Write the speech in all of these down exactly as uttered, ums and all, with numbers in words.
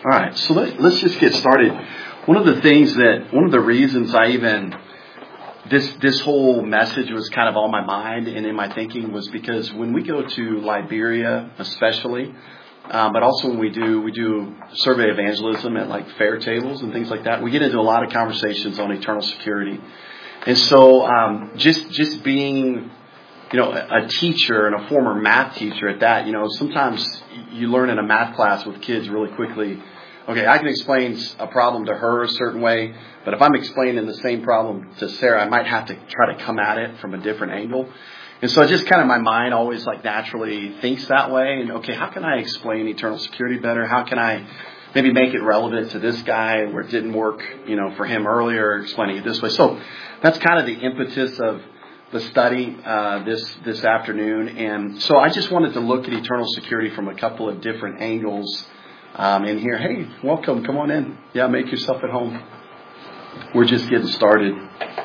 All right, so let, let's just get started. One of the things that, one of the reasons I even, this this whole message was kind of on my mind and in my thinking was because when we go to Liberia especially, um, but also when we do, we do survey evangelism at like fair tables and things like that, we get into a lot of conversations on eternal security. And so um, just just being, you know, a teacher and a former math teacher at that, you know, sometimes you learn in a math class with kids really quickly. Okay, I can explain a problem to her a certain way, but if I'm explaining the same problem to Sarah, I might have to try to come at it from a different angle. And so just kind of my mind always like naturally thinks that way. And okay, how can I explain eternal security better? How can I maybe make it relevant to this guy where it didn't work, you know, for him earlier, explaining it this way? So that's kind of the impetus of the study uh, this this afternoon. And so I just wanted to look at eternal security from a couple of different angles. Um, in here, hey, welcome, come on in. Yeah, make yourself at home. We're just getting started.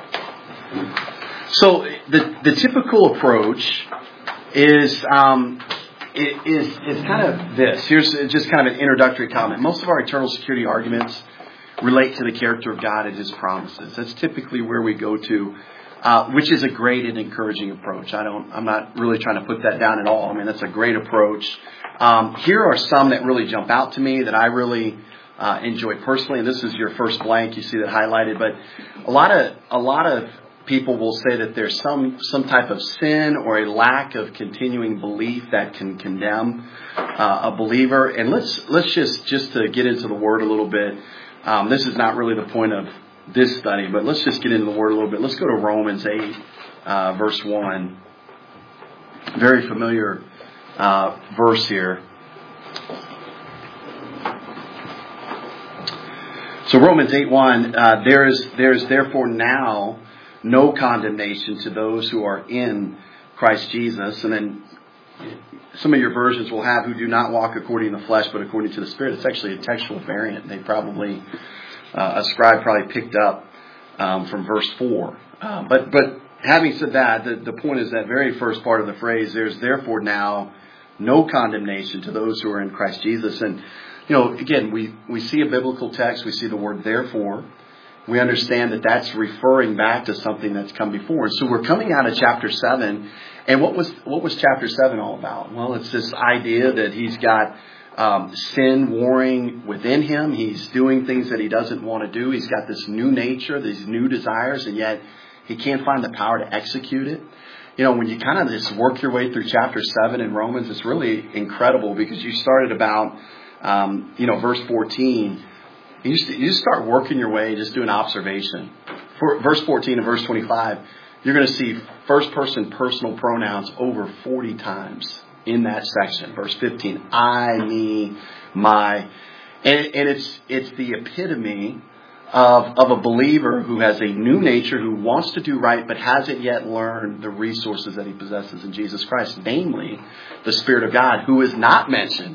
So the the typical approach is um, is is kind of this. Here's just kind of an introductory comment. Most of our eternal security arguments relate to the character of God and His promises. That's typically where we go to, uh, which is a great and encouraging approach. I don't. I'm not really trying to put that down at all. I mean, that's a great approach. Um, here are some that really jump out to me that I really uh, enjoy personally. And this is your first blank. You see that highlighted. But a lot of a lot of people will say that there's some some type of sin or a lack of continuing belief that can condemn uh, a believer. And let's let's just just to get into the Word a little bit. Um, this is not really the point of this study, but let's just get into the Word a little bit. Let's go to Romans eight, uh, verse one. Very familiar Uh, verse here. So Romans eight one, uh, there is there is therefore now no condemnation to those who are in Christ Jesus. And then some of your versions will have who do not walk according to the flesh, but according to the Spirit. It's actually a textual variant. They probably uh, a scribe probably picked up um, from verse four. Uh, but but having said that, the, the point is that very first part of the phrase. There's therefore now no condemnation to those who are in Christ Jesus. And, you know, again, we, we see a biblical text. We see the word therefore. We understand that that's referring back to something that's come before. And so we're coming out of chapter seven. And what was what was chapter seven all about? Well, it's this idea that he's got um, sin warring within him. He's doing things that he doesn't want to do. He's got this new nature, these new desires, and yet he can't find the power to execute it. You know, when you kind of just work your way through chapter seven in Romans, it's really incredible because you started about, um, you know, verse fourteen. You just, you just start working your way, just doing observation. For verse fourteen and verse twenty-five, you're going to see first person personal pronouns over forty times in that section. Verse fifteen, I, me, my. And, and it's it's the epitome Of, of a believer who has a new nature, who wants to do right, but hasn't yet learned the resources that he possesses in Jesus Christ, namely the Spirit of God, who is not mentioned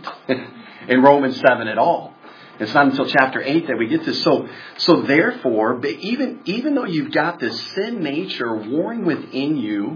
in Romans seven at all. It's not until chapter eight that we get this. So, so therefore, even, even though you've got this sin nature warring within you,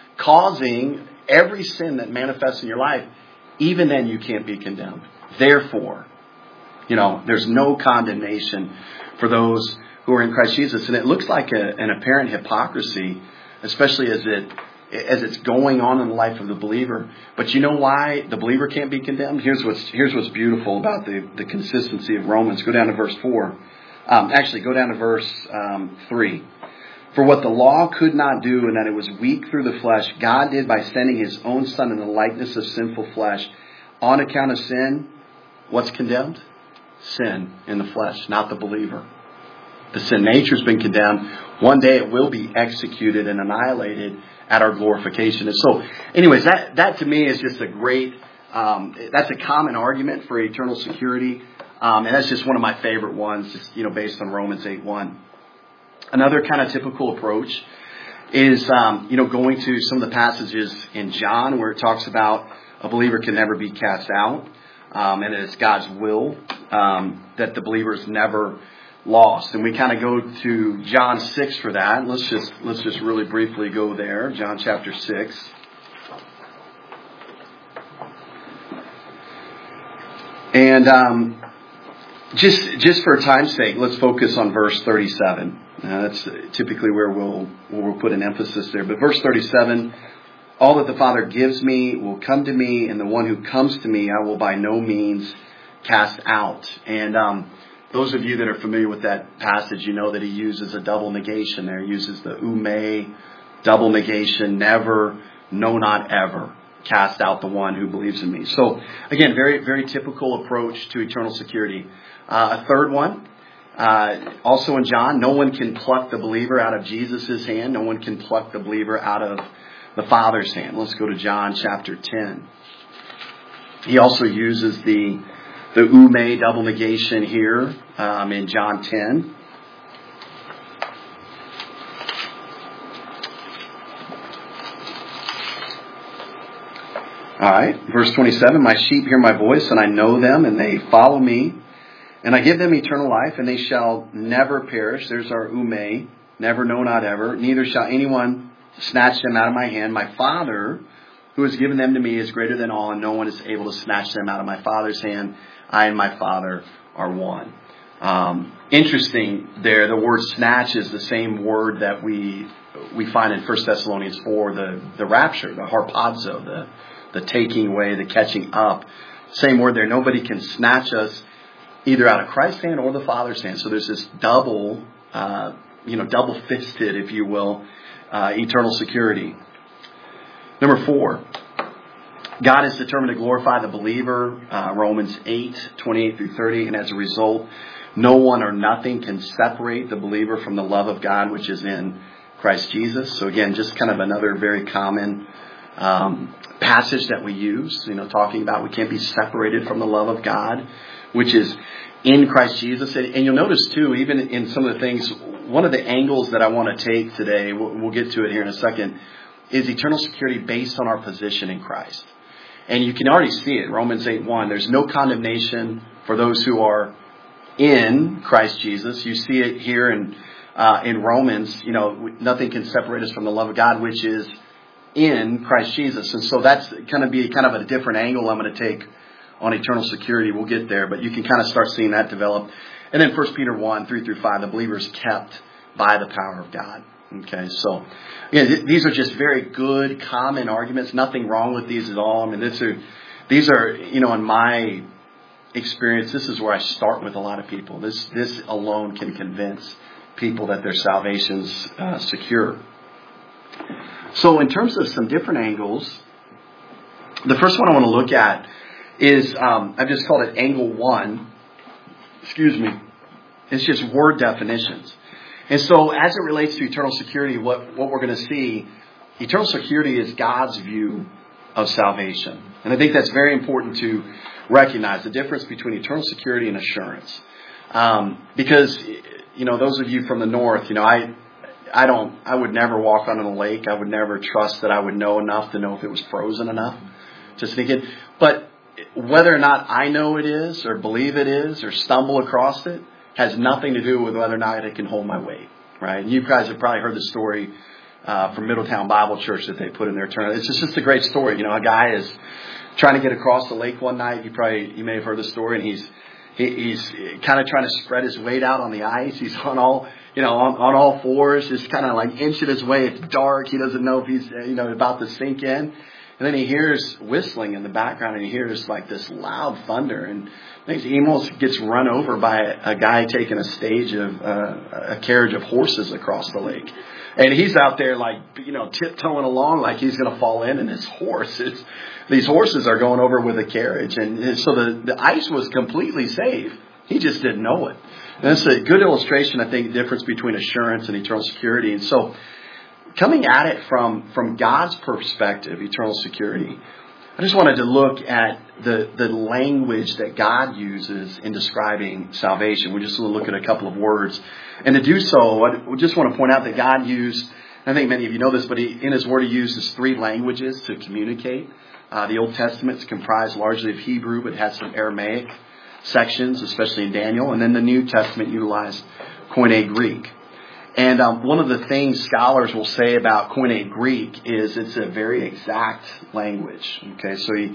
causing every sin that manifests in your life, even then you can't be condemned. Therefore, you know, there's no condemnation for those who are in Christ Jesus. And it looks like a, an apparent hypocrisy, especially as it as it's going on in the life of the believer. But you know why the believer can't be condemned? Here's what's here's what's beautiful about the, the consistency of Romans. Go down to verse four. Um, actually, go down to verse um, three. For what the law could not do, and that it was weak through the flesh, God did by sending His own Son in the likeness of sinful flesh. On account of sin, what's condemned? Sin in the flesh, not the believer. The sin nature has been condemned. One day it will be executed and annihilated at our glorification. And so, anyways, that, that to me is just a great, um, that's a common argument for eternal security. Um, and that's just one of my favorite ones, just, you know, based on Romans eight one. Another kind of typical approach is, um, you know, going to some of the passages in John where it talks about a believer can never be cast out. Um, and it's God's will um, that the believer is never lost. And we kind of go to John six for that. Let's just let's just really briefly go there. John chapter six. And um, just just for time's sake, let's focus on verse thirty-seven. Uh, that's typically where we'll where we'll put an emphasis there. But verse thirty-seven, all that the Father gives me will come to me, and the one who comes to me I will by no means cast out. And um, those of you that are familiar with that passage, you know that he uses a double negation there. He uses the ume, double negation, never, no, not ever. Cast out the one who believes in me. So again, very, very typical approach to eternal security. Uh, a third one, uh, also in John, no one can pluck the believer out of Jesus' hand. No one can pluck the believer out of the Father's hand. Let's go to John chapter ten. He also uses the the ume double negation here um, in John ten. All right, verse twenty-seven, my sheep hear my voice, and I know them, and they follow me. And I give them eternal life, and they shall never perish. There's our ume, never, no, not ever. Neither shall anyone snatch them out of my hand. My Father, who has given them to me, is greater than all, and no one is able to snatch them out of my Father's hand. I and my Father are one. Um, interesting there, the word snatch is the same word that we we find in First Thessalonians four, the, the rapture, the harpazo, the the taking away, the catching up. Same word there. Nobody can snatch us either out of Christ's hand or the Father's hand. So there's this double, uh, you know, double-fisted, if you will, uh, eternal security. Number four, God is determined to glorify the believer, uh, Romans eight, twenty-eight through thirty, and as a result, no one or nothing can separate the believer from the love of God, which is in Christ Jesus. So again, just kind of another very common um, passage that we use, you know, talking about we can't be separated from the love of God, which is in Christ Jesus. And, and you'll notice too, even in some of the things, one of the angles that I want to take today, we'll, we'll get to it here in a second, is eternal security based on our position in Christ. And you can already see it, Romans eight one, there's no condemnation for those who are in Christ Jesus. You see it here in uh, in Romans, you know, nothing can separate us from the love of God, which is in Christ Jesus. And so that's going to be kind of a different angle I'm going to take on eternal security. We'll get there, but you can kind of start seeing that develop. And then First Peter one, three through five, the believer is kept by the power of God. Okay, so again, th- these are just very good, common arguments. Nothing wrong with these at all. I mean, this are, these are, you know, in my experience, this is where I start with a lot of people. This this alone can convince people that their salvation's uh, secure. So in terms of some different angles, the first one I want to look at is, um, I've just called it angle one. Excuse me. It's just word definitions. And so as it relates to eternal security, what, what we're going to see, eternal security is God's view of salvation. And I think that's very important to recognize the difference between eternal security and assurance. Um, because, you know, those of you from the north, you know, I, I don't, I would never walk on a lake. I would never trust that I would know enough to know if it was frozen enough to sneak in. But whether or not I know it is or believe it is or stumble across it has nothing to do with whether or not it can hold my weight, right? You guys have probably heard the story uh, from Middletown Bible Church that they put in their turn. It's just, just a great story. You know, a guy is trying to get across the lake one night. You probably, you may have heard the story, and he's he, he's kind of trying to spread his weight out on the ice. He's on all, you know, on, on all fours, just kind of like inching his way. It's dark. He doesn't know if he's, you know, about to sink in. And then he hears whistling in the background, and he hears like this loud thunder, and I think he almost gets run over by a, a guy taking a stage of uh, a carriage of horses across the lake. And he's out there like, you know, tiptoeing along like he's going to fall in, and his horse is, these horses are going over with a carriage. And so the, the ice was completely safe. He just didn't know it. And that's a good illustration, I think, the difference between assurance and eternal security. And so coming at it from, from God's perspective, eternal security, I just wanted to look at the, the language that God uses in describing salvation. We just want to look at a couple of words. And to do so, I just want to point out that God used, I think many of you know this, but he, in His Word He uses three languages to communicate. Uh, the Old Testament is comprised largely of Hebrew, but has some Aramaic sections, especially in Daniel. And then the New Testament utilized Koine Greek. And um, one of the things scholars will say about Koine Greek is it's a very exact language. Okay, so he,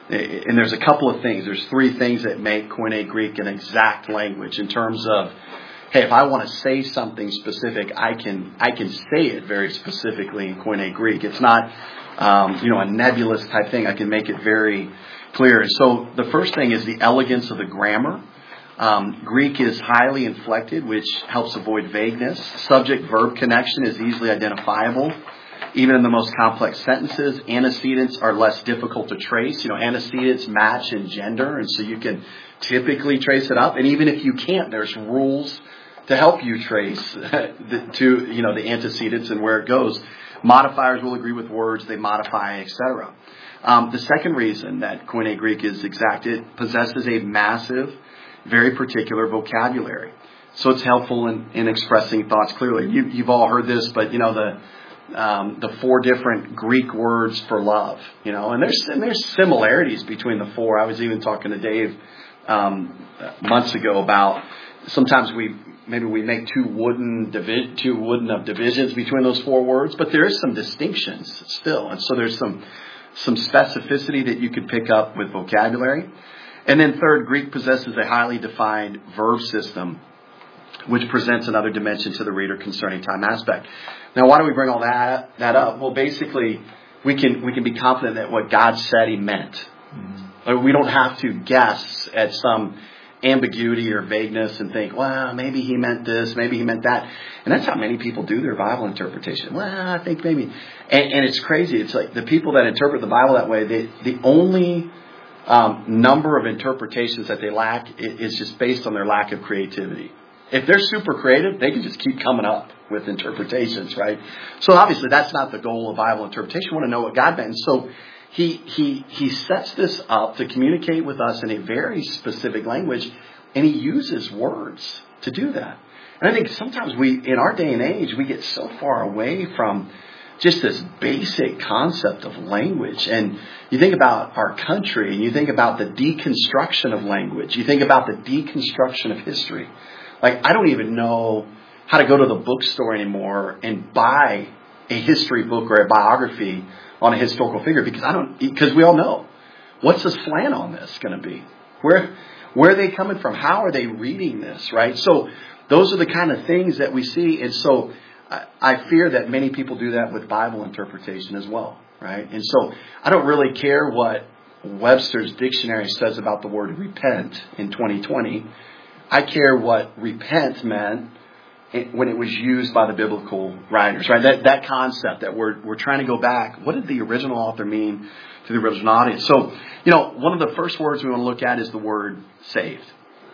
And there's a couple of things. There's three things that make Koine Greek an exact language in terms of, hey, if I want to say something specific, I can I can say it very specifically in Koine Greek. It's not, um, you know, a nebulous type thing. I can make it very clear. And so the first thing is the elegance of the grammar. Um, Greek is highly inflected, which helps avoid vagueness. Subject-verb connection is easily identifiable. Even in the most complex sentences, antecedents are less difficult to trace. You know, antecedents match in gender, and so you can typically trace it up. And even if you can't, there's rules to help you trace the, to, you know, the antecedents and where it goes. Modifiers will agree with words, they modify, et cetera. Um, the second reason that Koine Greek is exact, it possesses a massive, very particular vocabulary. So it's helpful in, in expressing thoughts clearly. You, you've all heard this, but, you know, the Um, the four different Greek words for love, you know, and there's and there's similarities between the four. I was even talking to Dave um, months ago about sometimes we maybe we make two wooden divi- two wooden of divisions between those four words, but there is some distinctions still, and so there's some some specificity that you could pick up with vocabulary. And then third, Greek possesses a highly defined verb system, which presents another dimension to the reader concerning time aspect. Now, why do we bring all that that up? Well, basically, we can we can be confident that what God said He meant. Mm-hmm. Like, we don't have to guess at some ambiguity or vagueness and think, well, maybe He meant this, maybe He meant that. And that's how many people do their Bible interpretation. Well, I think maybe. And, and it's crazy. It's like the people that interpret the Bible that way, they, the only um, number of interpretations that they lack is just based on their lack of creativity. If they're super creative, they can just keep coming up with interpretations, right? So obviously that's not the goal of Bible interpretation. We want to know what God meant. And so he he he sets this up to communicate with us in a very specific language, and He uses words to do that. And I think sometimes we, in our day and age, we get so far away from just this basic concept of language. And you think about our country, and you think about the deconstruction of language. You think about the deconstruction of history. Like, I don't even know how to go to the bookstore anymore and buy a history book or a biography on a historical figure because I don't, because we all know, what's the slant on this going to be? Where, where are they coming from? How are they reading this, right? So those are the kind of things that we see. And so I, I fear that many people do that with Bible interpretation as well, right? And so I don't really care what Webster's dictionary says about the word repent in twenty twenty. I care what repent meant when it was used by the biblical writers, right? That that concept that we're we're trying to go back. What did the original author mean to the original audience? So, you know, one of the first words we want to look at is the word saved.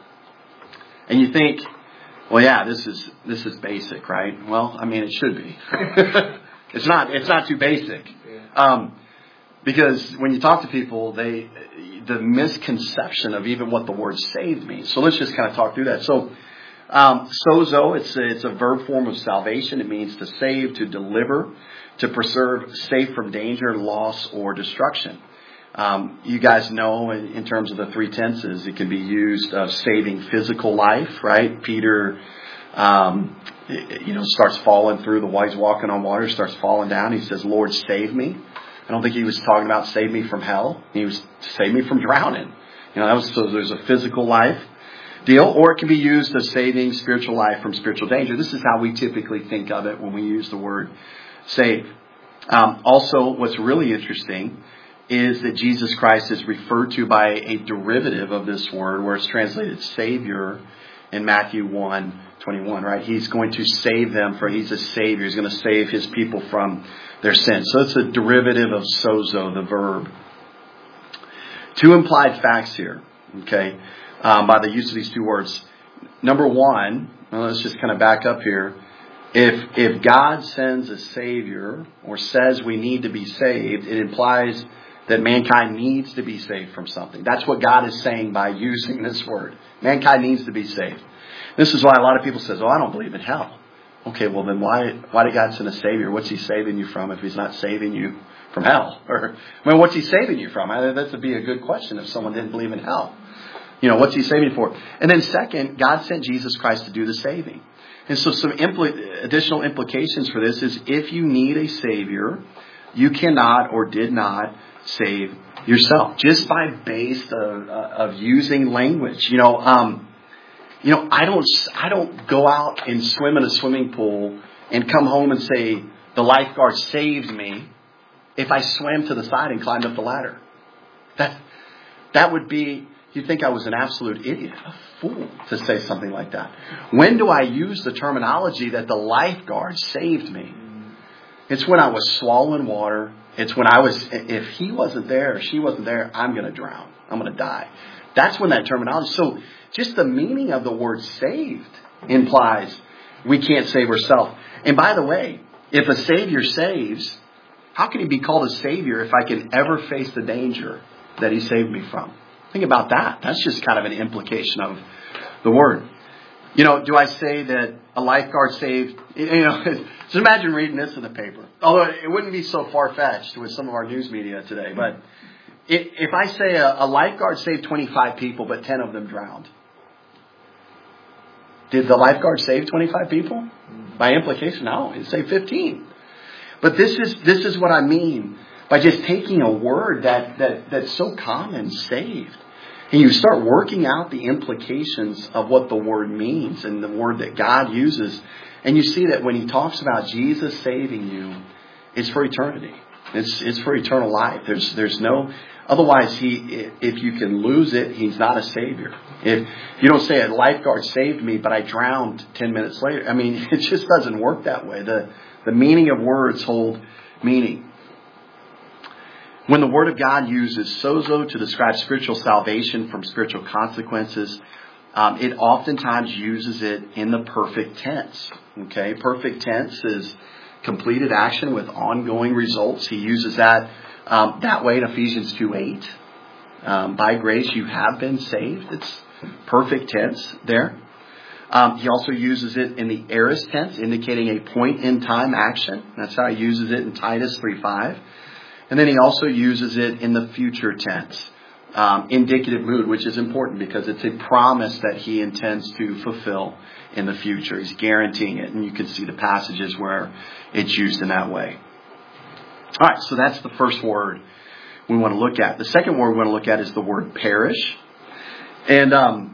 And you think, well, yeah, this is this is basic, right? Well, I mean, it should be. it's not it's not too basic. Um, because when you talk to people, they the misconception of even what the word saved means. So let's just kind of talk through that. So, um, sozo, it's a, it's a verb form of salvation. It means to save, to deliver, to preserve, safe from danger, loss, or destruction. Um, you guys know in, in terms of the three tenses, it can be used of saving physical life, right? Peter, um, you know, starts falling through the while he's walking on water, starts falling down. He says, Lord, save me. I don't think he was talking about save me from hell. He was save me from drowning. You know, that was, so there's a physical life deal, or it can be used as saving spiritual life from spiritual danger. This is how we typically think of it when we use the word save. Um, also, what's really interesting is that Jesus Christ is referred to by a derivative of this word, where it's translated Savior in Matthew one twenty-one, right? He's going to save them, for He's a Savior. He's going to save His people from their sins. So it's a derivative of sozo, the verb. Two implied facts here, okay, um, by the use of these two words. Number one, well, let's just kind of back up here. If if God sends a Savior or says we need to be saved, it implies that mankind needs to be saved from something. That's what God is saying by using this word. Mankind needs to be saved. This is why a lot of people say, oh, I don't believe in hell. Okay, well then why why did God send a Savior? What's He saving you from if He's not saving you from hell? Or, I mean, what's He saving you from? I, that would be a good question if someone didn't believe in hell. You know, what's He saving you for? And then second, God sent Jesus Christ to do the saving. And so some impl- additional implications for this is if you need a Savior, you cannot or did not save yourself just by base of, of using language. You know, um, you know, I don't, I don't go out and swim in a swimming pool and come home and say the lifeguard saved me if I swam to the side and climbed up the ladder. That that would be, you'd think I was an absolute idiot, a fool to say something like that. When do I use the terminology that the lifeguard saved me? It's when I was swallowing water. It's when I was, if he wasn't there, or she wasn't there, I'm going to drown. I'm going to die. That's when that terminology. So just the meaning of the word saved implies we can't save ourselves. And by the way, if a Savior saves, how can he be called a Savior if I can ever face the danger that he saved me from? Think about that. That's just kind of an implication of the word. You know, do I say that a lifeguard saved? You know, just imagine reading this in the paper. Although it wouldn't be so far-fetched with some of our news media today. But if I say a lifeguard saved twenty-five people, but ten of them drowned, did the lifeguard save twenty-five people? By implication, no. It saved fifteen. But this is this is what I mean by just taking a word that, that that's so common, saved. And you start working out the implications of what the word means and the word that God uses. And you see that when he talks about Jesus saving you, it's for eternity. It's it's for eternal life. There's there's no, otherwise he, if you can lose it, he's not a savior. If you don't say a lifeguard saved me, but I drowned ten minutes later. I mean, it just doesn't work that way. The, the meaning of words hold meaning. When the Word of God uses sozo to describe spiritual salvation from spiritual consequences, um, it oftentimes uses it in the perfect tense. Okay, perfect tense is completed action with ongoing results. He uses that um, that way in Ephesians two eight. Um, by grace you have been saved. It's perfect tense there. Um, he also uses it in the aorist tense, indicating a point in time action. That's how he uses it in Titus three five. And then he also uses it in the future tense, um, indicative mood, which is important because it's a promise that he intends to fulfill in the future. He's guaranteeing it. And you can see the passages where it's used in that way. All right, so that's the first word we want to look at. The second word we want to look at is the word perish. And, um,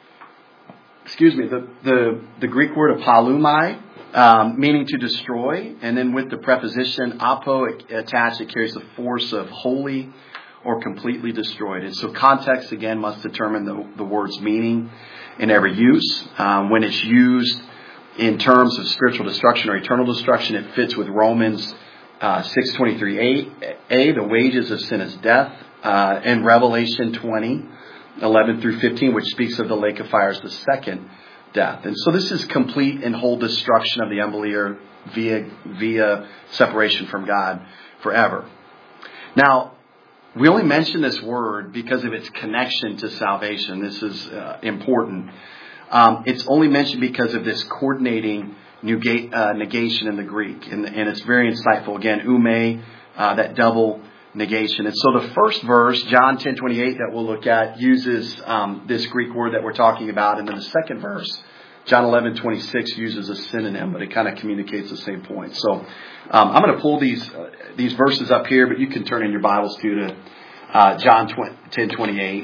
excuse me, the, the, the Greek word apalumai, Um, meaning to destroy, and then with the preposition apo attached, it carries the force of wholly or completely destroyed. And so context, again, must determine the, the word's meaning in every use. Um, when it's used in terms of spiritual destruction or eternal destruction, it fits with Romans uh, six twenty-three a, the wages of sin is death, uh, and Revelation twenty, eleven through fifteen, which speaks of the lake of fire as the second death. And so this is complete and whole destruction of the unbeliever via via separation from God forever. Now, we only mention this word because of its connection to salvation. This is uh, important. Um, it's only mentioned because of this coordinating negate, uh, negation in the Greek. And, and it's very insightful. Again, ume, uh, that double negation. And so the first verse, John ten twenty-eight, that we'll look at, uses um, this Greek word that we're talking about. And then the second verse, John eleven twenty-six, uses a synonym, but it kind of communicates the same point. So um, I'm going to pull these uh, these verses up here, but you can turn in your Bibles to to uh, John ten twenty-eight.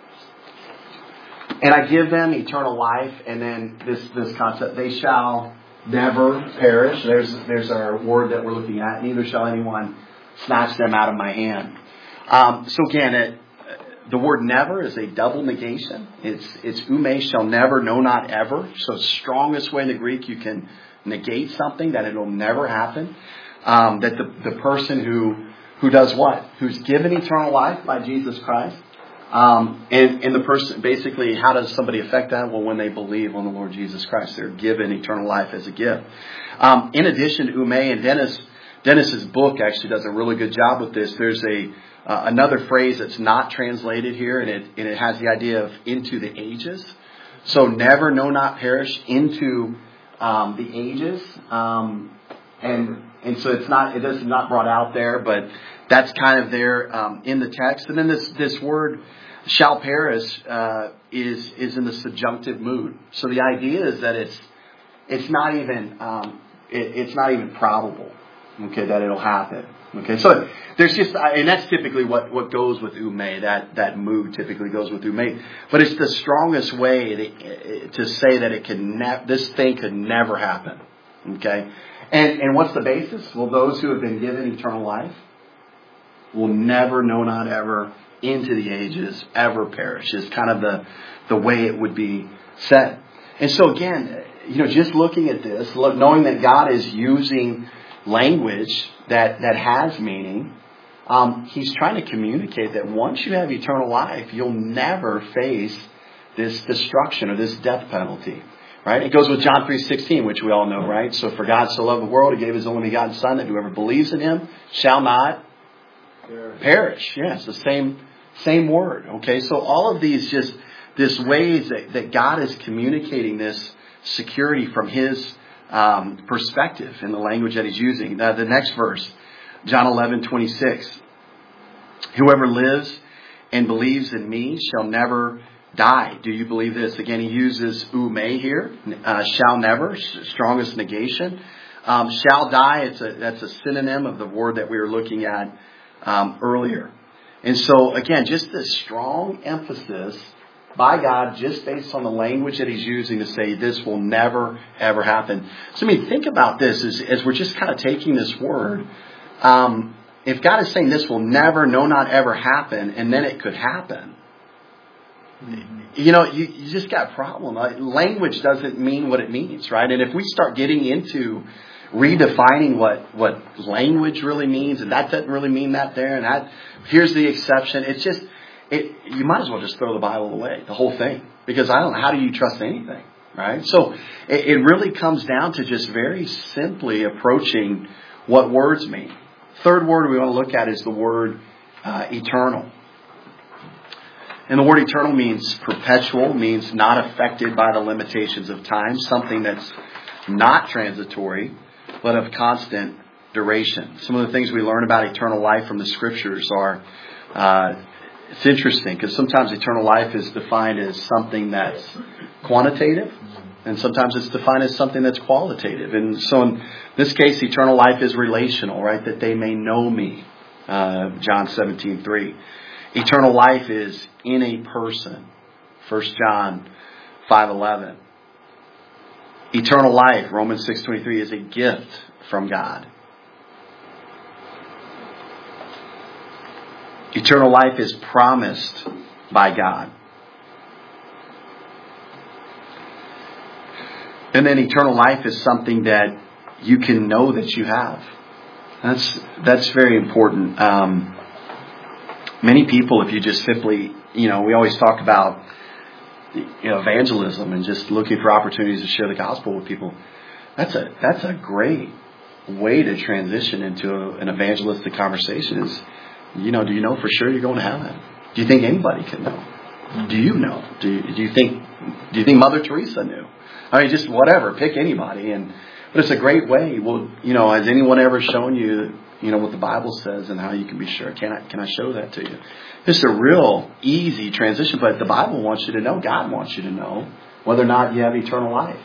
And I give them eternal life, and then this this concept, they shall never perish. There's there's our word that we're looking at. Neither shall anyone snatch them out of my hand. Um, so again, it, the word never is a double negation. It's it's ume, shall never, no, not ever. So strongest way in the Greek you can negate something, that it'll never happen. Um, that the, the person who who does what? Who's given eternal life by Jesus Christ. Um, and, and the person, basically, how does somebody affect that? Well, when they believe on the Lord Jesus Christ, they're given eternal life as a gift. Um, in addition, ume, and Dennis Dennis's book actually does a really good job with this. There's a uh, another phrase that's not translated here, and it and it has the idea of into the ages. So never, no, not perish, into um, the ages, um, and and so it's not it is not brought out there, but that's kind of there um, in the text. And then this this word shall perish uh, is is in the subjunctive mood. So the idea is that it's it's not even um, it, it's not even probable Okay, that it'll happen. Okay, so there's just, and that's typically what, what goes with ume, that, that mood typically goes with ume. But it's the strongest way to, to say that it can ne- this thing could never happen. Okay, and, and what's the basis? Well, those who have been given eternal life will never, no, not ever, into the ages, ever perish, is kind of the, the way it would be said. And so again, you know, just looking at this, look, knowing that God is using language that, that has meaning, um, He's trying to communicate that once you have eternal life, you'll never face this destruction or this death penalty. Right? It goes with John three sixteen, which we all know, right? So for God so loved the world, He gave His only begotten Son, that whoever believes in Him shall not perish. perish. Yes, the same same word. Okay, so all of these just this ways that, that God is communicating this security from His um, perspective in the language that He's using. Now, the next verse, John eleven twenty-six. Whoever lives and believes in me shall never die. Do you believe this? Again, he uses ume here. Uh, shall never, strongest negation. Um, shall die, it's a, that's a synonym of the word that we were looking at um, earlier. And so, again, just this strong emphasis by God, just based on the language that He's using to say this will never, ever happen. So, I mean, think about this as, as we're just kind of taking this word. Um, if God is saying this will never, no, not ever happen, and then it could happen, you know, you, you just got a problem. Language doesn't mean what it means, right? And if we start getting into redefining what, what language really means, and that doesn't really mean that there, and that here's the exception, it's just, it you might as well just throw the Bible away, the whole thing. Because I don't know, how do you trust anything, right? So it, it really comes down to just very simply approaching what words mean. Third word we want to look at is the word uh, eternal. And the word eternal means perpetual, means not affected by the limitations of time, something that's not transitory, but of constant duration. Some of the things we learn about eternal life from the Scriptures are, uh, it's interesting, because sometimes eternal life is defined as something that's quantitative, and sometimes it's defined as something that's qualitative. And so in this case, eternal life is relational, right? That they may know me, uh, John seventeen three. Eternal life is in a person, First John five eleven. Eternal life, Romans six twenty-three, is a gift from God. Eternal life is promised by God. And then eternal life is something that you can know that you have. That's that's very important. Um, Many people, if you just simply, you know, we always talk about, you know, evangelism and just looking for opportunities to share the gospel with people. That's a that's a great way to transition into a, an evangelistic conversation. Is, you know, do you know for sure you're going to heaven? Do you think anybody can know? Do you know? Do you, do you think do you think Mother Teresa knew? I mean, just whatever, pick anybody. And but it's a great way. Well, you know, has anyone ever shown you, you know, what the Bible says and how you can be sure? Can I, can I show that to you? It's a real easy transition, but the Bible wants you to know, God wants you to know whether or not you have eternal life.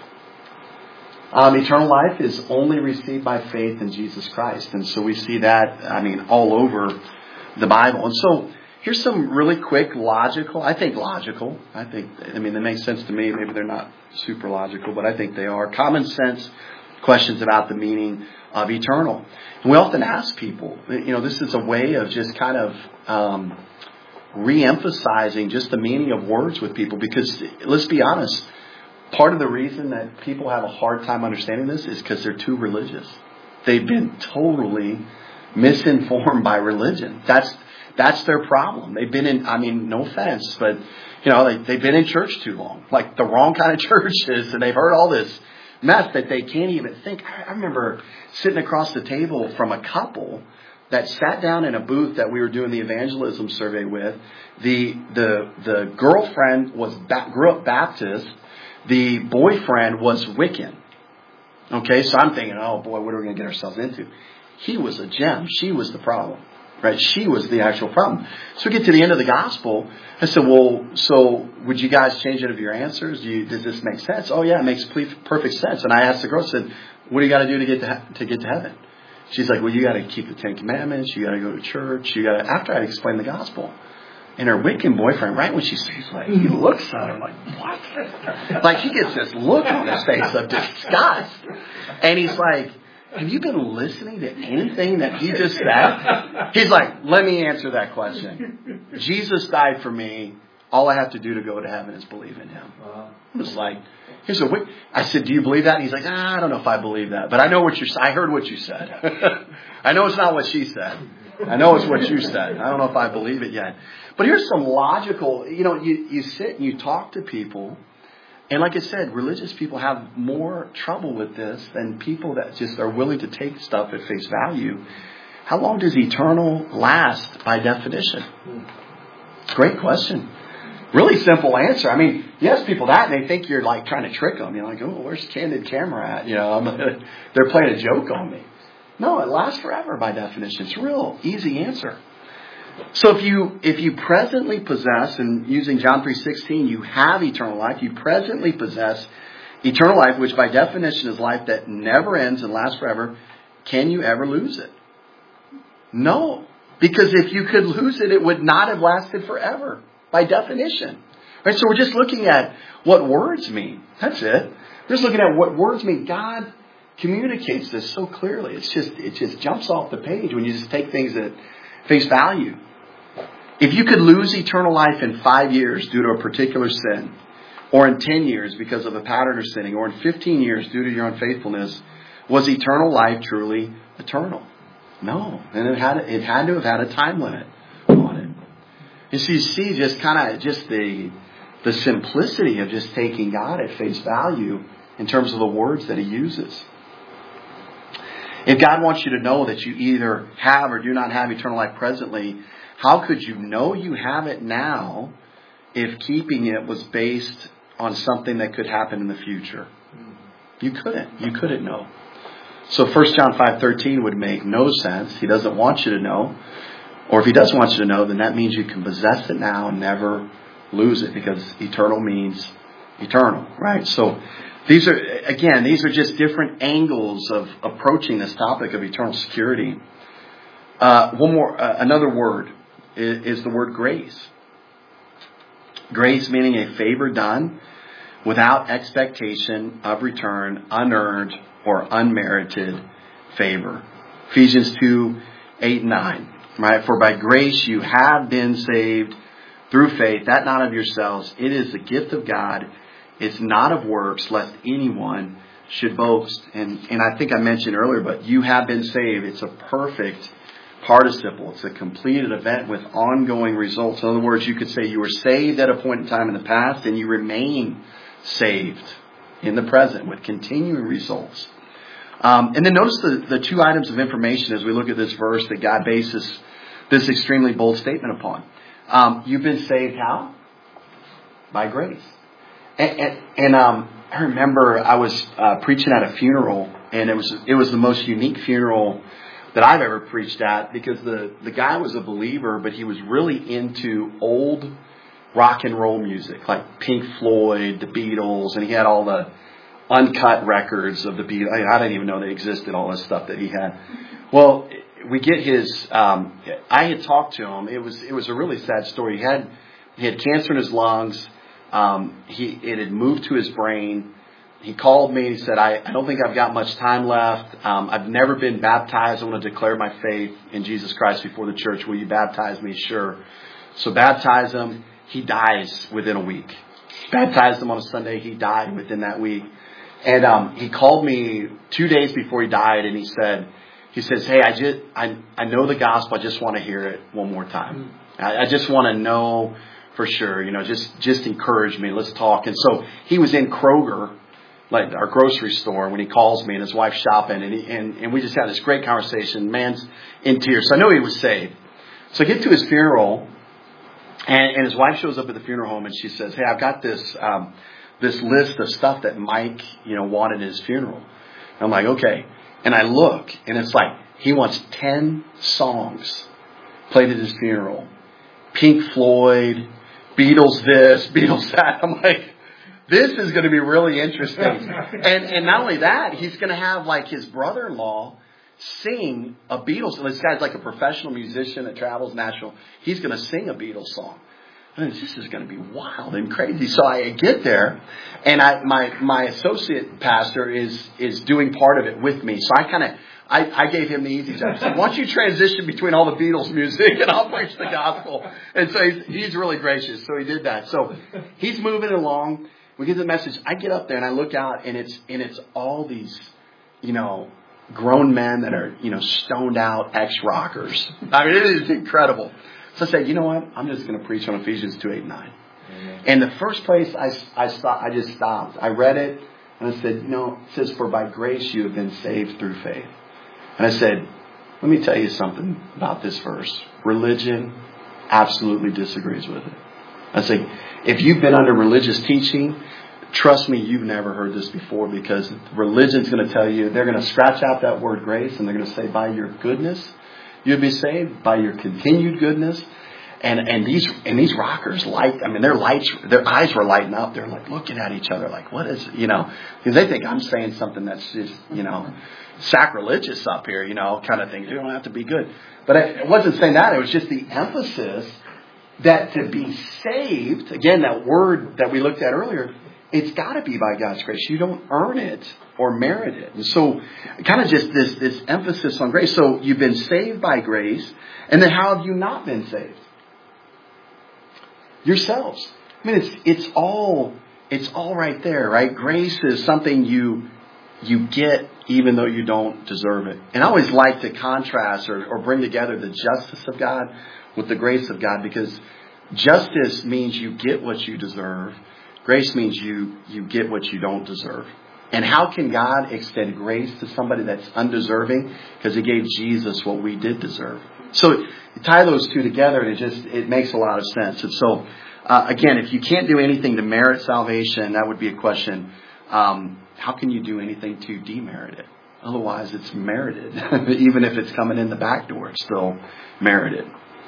Um, eternal life is only received by faith in Jesus Christ. And so we see that, I mean, all over the Bible. And so here's some really quick, logical, I think logical. I think, I mean, they make sense to me. Maybe they're not super logical, but I think they are. Common sense questions about the meaning of eternal. And we often ask people, you know, this is a way of just kind of um, re-emphasizing just the meaning of words with people. Because let's be honest, part of the reason that people have a hard time understanding this is because they're too religious. They've been totally misinformed by religion. That's that's their problem. They've been in, I mean, no offense, but, you know, they, they've been in church too long. Like the wrong kind of churches, and they've heard all this mess that they can't even think. I remember sitting across the table from a couple that sat down in a booth that we were doing the evangelism survey with. The the the girlfriend was grew up Baptist. The boyfriend was Wiccan. Okay, so I'm thinking, oh boy, what are we going to get ourselves into? He was a gem. She was the problem. Right? She was the actual problem. So we get to the end of the gospel. I said, well, so would you guys change any of your answers? Do you, does this make sense? Oh, yeah, it makes perfect sense. And I asked the girl, I said, what do you got to do to get to, to get to heaven? She's like, well, you got to keep the Ten Commandments. You got to go to church. You got to, after I explained the gospel. And her Wiccan boyfriend, right when she sees, like, he looks at her like, what? Like, he gets this look on his face of disgust. And he's like, have you been listening to anything that he just said? He's like, let me answer that question. Jesus died for me. All I have to do to go to heaven is believe in him. I was like, here's a Wic- I said, do you believe that? And he's like, ah, I don't know if I believe that. But I know what you're I heard what you said. I know it's not what she said. I know it's what you said. I don't know if I believe it yet. But here's some logical, you know, you, you sit and you talk to people. And like I said, religious people have more trouble with this than people that just are willing to take stuff at face value. How long does eternal last by definition? Great question. Really simple answer. I mean, you ask people that and they think you're like trying to trick them. You're like, oh, where's Candid Camera at? You know, I'm, they're playing a joke on me. No, it lasts forever by definition. It's a real easy answer. So if you if you presently possess, and using John three sixteen, you have eternal life. You presently possess eternal life, which by definition is life that never ends and lasts forever. Can you ever lose it? No. Because if you could lose it, it would not have lasted forever, by definition. Right? So we're just looking at what words mean. That's it. We're just looking at what words mean. God communicates this so clearly. It's just it just jumps off the page when you just take things at face value. If you could lose eternal life in five years due to a particular sin, or in ten years because of a pattern of sinning, or in fifteen years due to your unfaithfulness, was eternal life truly eternal? No. And it had it had to have had a time limit on it. And so you see just kind of just the the simplicity of just taking God at face value in terms of the words that he uses. If God wants you to know that you either have or do not have eternal life presently, how could you know you have it now if keeping it was based on something that could happen in the future? You couldn't. You couldn't know. So First John five thirteen would make no sense. He doesn't want you to know. Or if he does want you to know, then that means you can possess it now and never lose it, because eternal means eternal, right? So these are, again, these are just different angles of approaching this topic of eternal security. Uh, one more, uh, another word is, is the word grace. Grace meaning a favor done without expectation of return, unearned or unmerited favor. Ephesians two, eight, nine. Right? For by grace you have been saved through faith, that not of yourselves. It is the gift of God. It's not of works, lest anyone should boast. And and I think I mentioned earlier, but you have been saved. It's a perfect participle. It's a completed event with ongoing results. In other words, you could say you were saved at a point in time in the past, and you remain saved in the present with continuing results. Um, and then notice the, the two items of information as we look at this verse that God bases this extremely bold statement upon. Um, you've been saved how? By grace. And, and, and um, I remember I was uh, preaching at a funeral, and it was it was the most unique funeral that I've ever preached at, because the, the guy was a believer, but he was really into old rock and roll music, like Pink Floyd, the Beatles, and he had all the uncut records of the Beatles. I, I didn't even know they existed, all this stuff that he had. Well, we get his, um, I had talked to him. It was it was a really sad story. He had he had cancer in his lungs. Um, he it had moved to his brain. He called me and he said, I, I don't think I've got much time left. Um, I've never been baptized. I want to declare my faith in Jesus Christ before the church. Will you baptize me? Sure. So baptize him. He dies within a week. Baptized him on a Sunday. He died within that week. And um, he called me two days before he died, and he said, he says, hey, I just I I know the gospel. I just want to hear it one more time. I, I just want to know for sure. You know, just just encourage me. Let's talk. And so he was in Kroger, like our grocery store, when he calls me, and his wife's shopping, and he, and and we just had this great conversation. Man's in tears. So I know he was saved. So I get to his funeral, and, and his wife shows up at the funeral home, and she says, hey, I've got this. Um, this list of stuff that Mike, you know, wanted at his funeral. And I'm like, okay. And I look, and it's like, he wants ten songs played at his funeral. Pink Floyd, Beatles this, Beatles that. I'm like, this is going to be really interesting. and and not only that, he's going to have like his brother-in-law sing a Beatles. This guy's like a professional musician that travels national. He's going to sing a Beatles song. And this is going to be wild and crazy. So I get there, and I my my associate pastor is is doing part of it with me. So I kind of I, I gave him the easy job. I said, why don't you transition between all the Beatles music and I'll preach the gospel? And so he's, he's really gracious. So he did that. So he's moving along. We get the message. I get up there and I look out, and it's and it's all these, you know, grown men that are, you know, stoned out ex-rockers. I mean, it is incredible. So I said, you know what? I'm just going to preach on Ephesians two, eight, and nine. Amen. And the first place I, I, stopped, I just stopped. I read it, and I said, you know, it says, for by grace you have been saved through faith. And I said, let me tell you something about this verse. Religion absolutely disagrees with it. I say, if you've been under religious teaching, trust me, you've never heard this before, because religion's going to tell you, they're going to scratch out that word grace, and they're going to say, by your goodness, you'll be saved, by your continued goodness. And and these and these rockers light, I mean, their lights, their eyes were lighting up. They're like looking at each other like, what is, you know, because they think I'm saying something that's just, you know, sacrilegious up here, you know, kind of thing. You don't have to be good. But I wasn't saying that. It was just the emphasis that to be saved, again, that word that we looked at earlier, it's got to be by God's grace. You don't earn it or merit it. And so kind of just this, this emphasis on grace. So you've been saved by grace. And then how have you not been saved? Yourselves. I mean, it's it's all it's all right there, right? Grace is something you you get even though you don't deserve it. And I always like to contrast or, or bring together the justice of God with the grace of God, because justice means you get what you deserve. Grace means you you get what you don't deserve. And how can God extend grace to somebody that's undeserving? Because He gave Jesus what we did deserve. So you tie those two together, and it just it makes a lot of sense. And so, uh, again, if you can't do anything to merit salvation, that would be a question. Um, how can you do anything to demerit it? Otherwise, it's merited. Even if it's coming in the back door, it's still merited.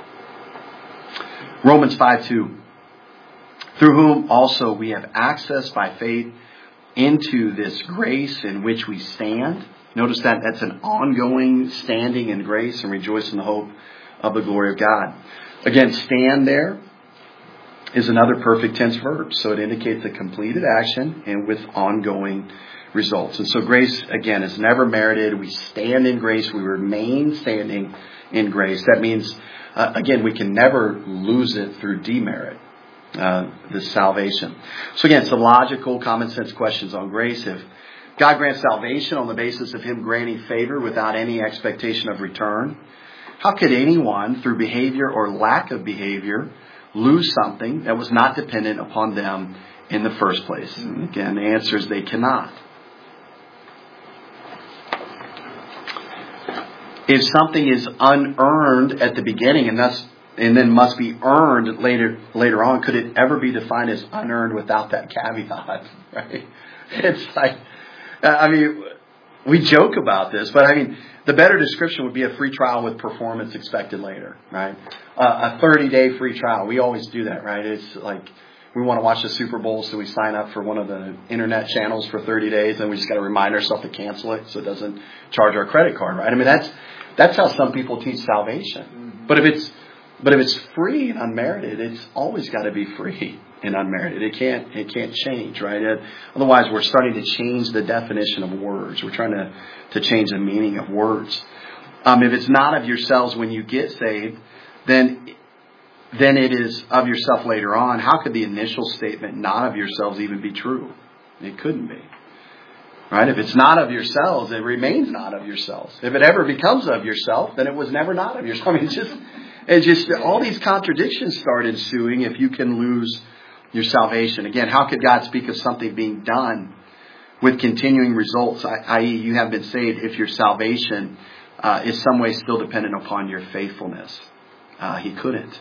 Romans five two. Through whom also we have access by faith into this grace in which we stand. Notice that that's an ongoing standing in grace and rejoice in the hope of the glory of God. Again, stand there is another perfect tense verb. So it indicates a completed action and with ongoing results. And so grace, again, is never merited. We stand in grace. We remain standing in grace. That means, uh, again, we can never lose it through demerit. Uh, this salvation. So again, some logical, common sense questions on grace. If God grants salvation on the basis of Him granting favor without any expectation of return, how could anyone, through behavior or lack of behavior, lose something that was not dependent upon them in the first place? And again, the answer is they cannot. If something is unearned at the beginning and thus and then must be earned later later on, could it ever be defined as unearned without that caveat? Right? It's like, I mean, we joke about this, but I mean, the better description would be a free trial with performance expected later, right? Uh, a thirty-day free trial. We always do that, right? It's like we want to watch the Super Bowl, so we sign up for one of the internet channels for thirty days, and we just got to remind ourselves to cancel it so it doesn't charge our credit card, right? I mean, that's that's how some people teach salvation. But if it's But if it's free and unmerited, it's always got to be free and unmerited. It can't it can't change, right? Otherwise, we're starting to change the definition of words. We're trying to, to change the meaning of words. Um, if it's not of yourselves when you get saved, then then it is of yourself later on. How could the initial statement, not of yourselves, even be true? It couldn't be. Right? If it's not of yourselves, it remains not of yourselves. If it ever becomes of yourself, then it was never not of yourself. I mean, it's just... It's just all these contradictions start ensuing if you can lose your salvation. Again, how could God speak of something being done with continuing results, that is you have been saved, if your salvation uh, is some way still dependent upon your faithfulness? Uh, he couldn't.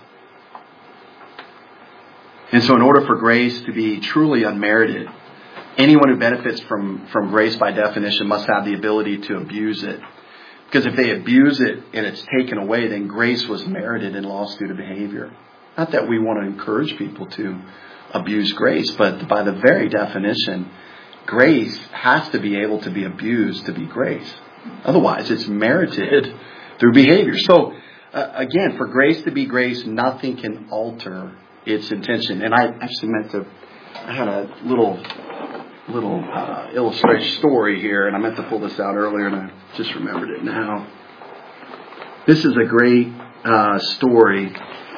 And so in order for grace to be truly unmerited, anyone who benefits from, from grace by definition must have the ability to abuse it. Because if they abuse it and it's taken away, then grace was merited and lost due to behavior. Not that we want to encourage people to abuse grace, but by the very definition, grace has to be able to be abused to be grace. Otherwise, it's merited through behavior. So, uh, again, for grace to be grace, nothing can alter its intention. And I actually meant to, I had a little little uh, illustration story here, and I meant to pull this out earlier, and I just remembered it now. This is a great uh, story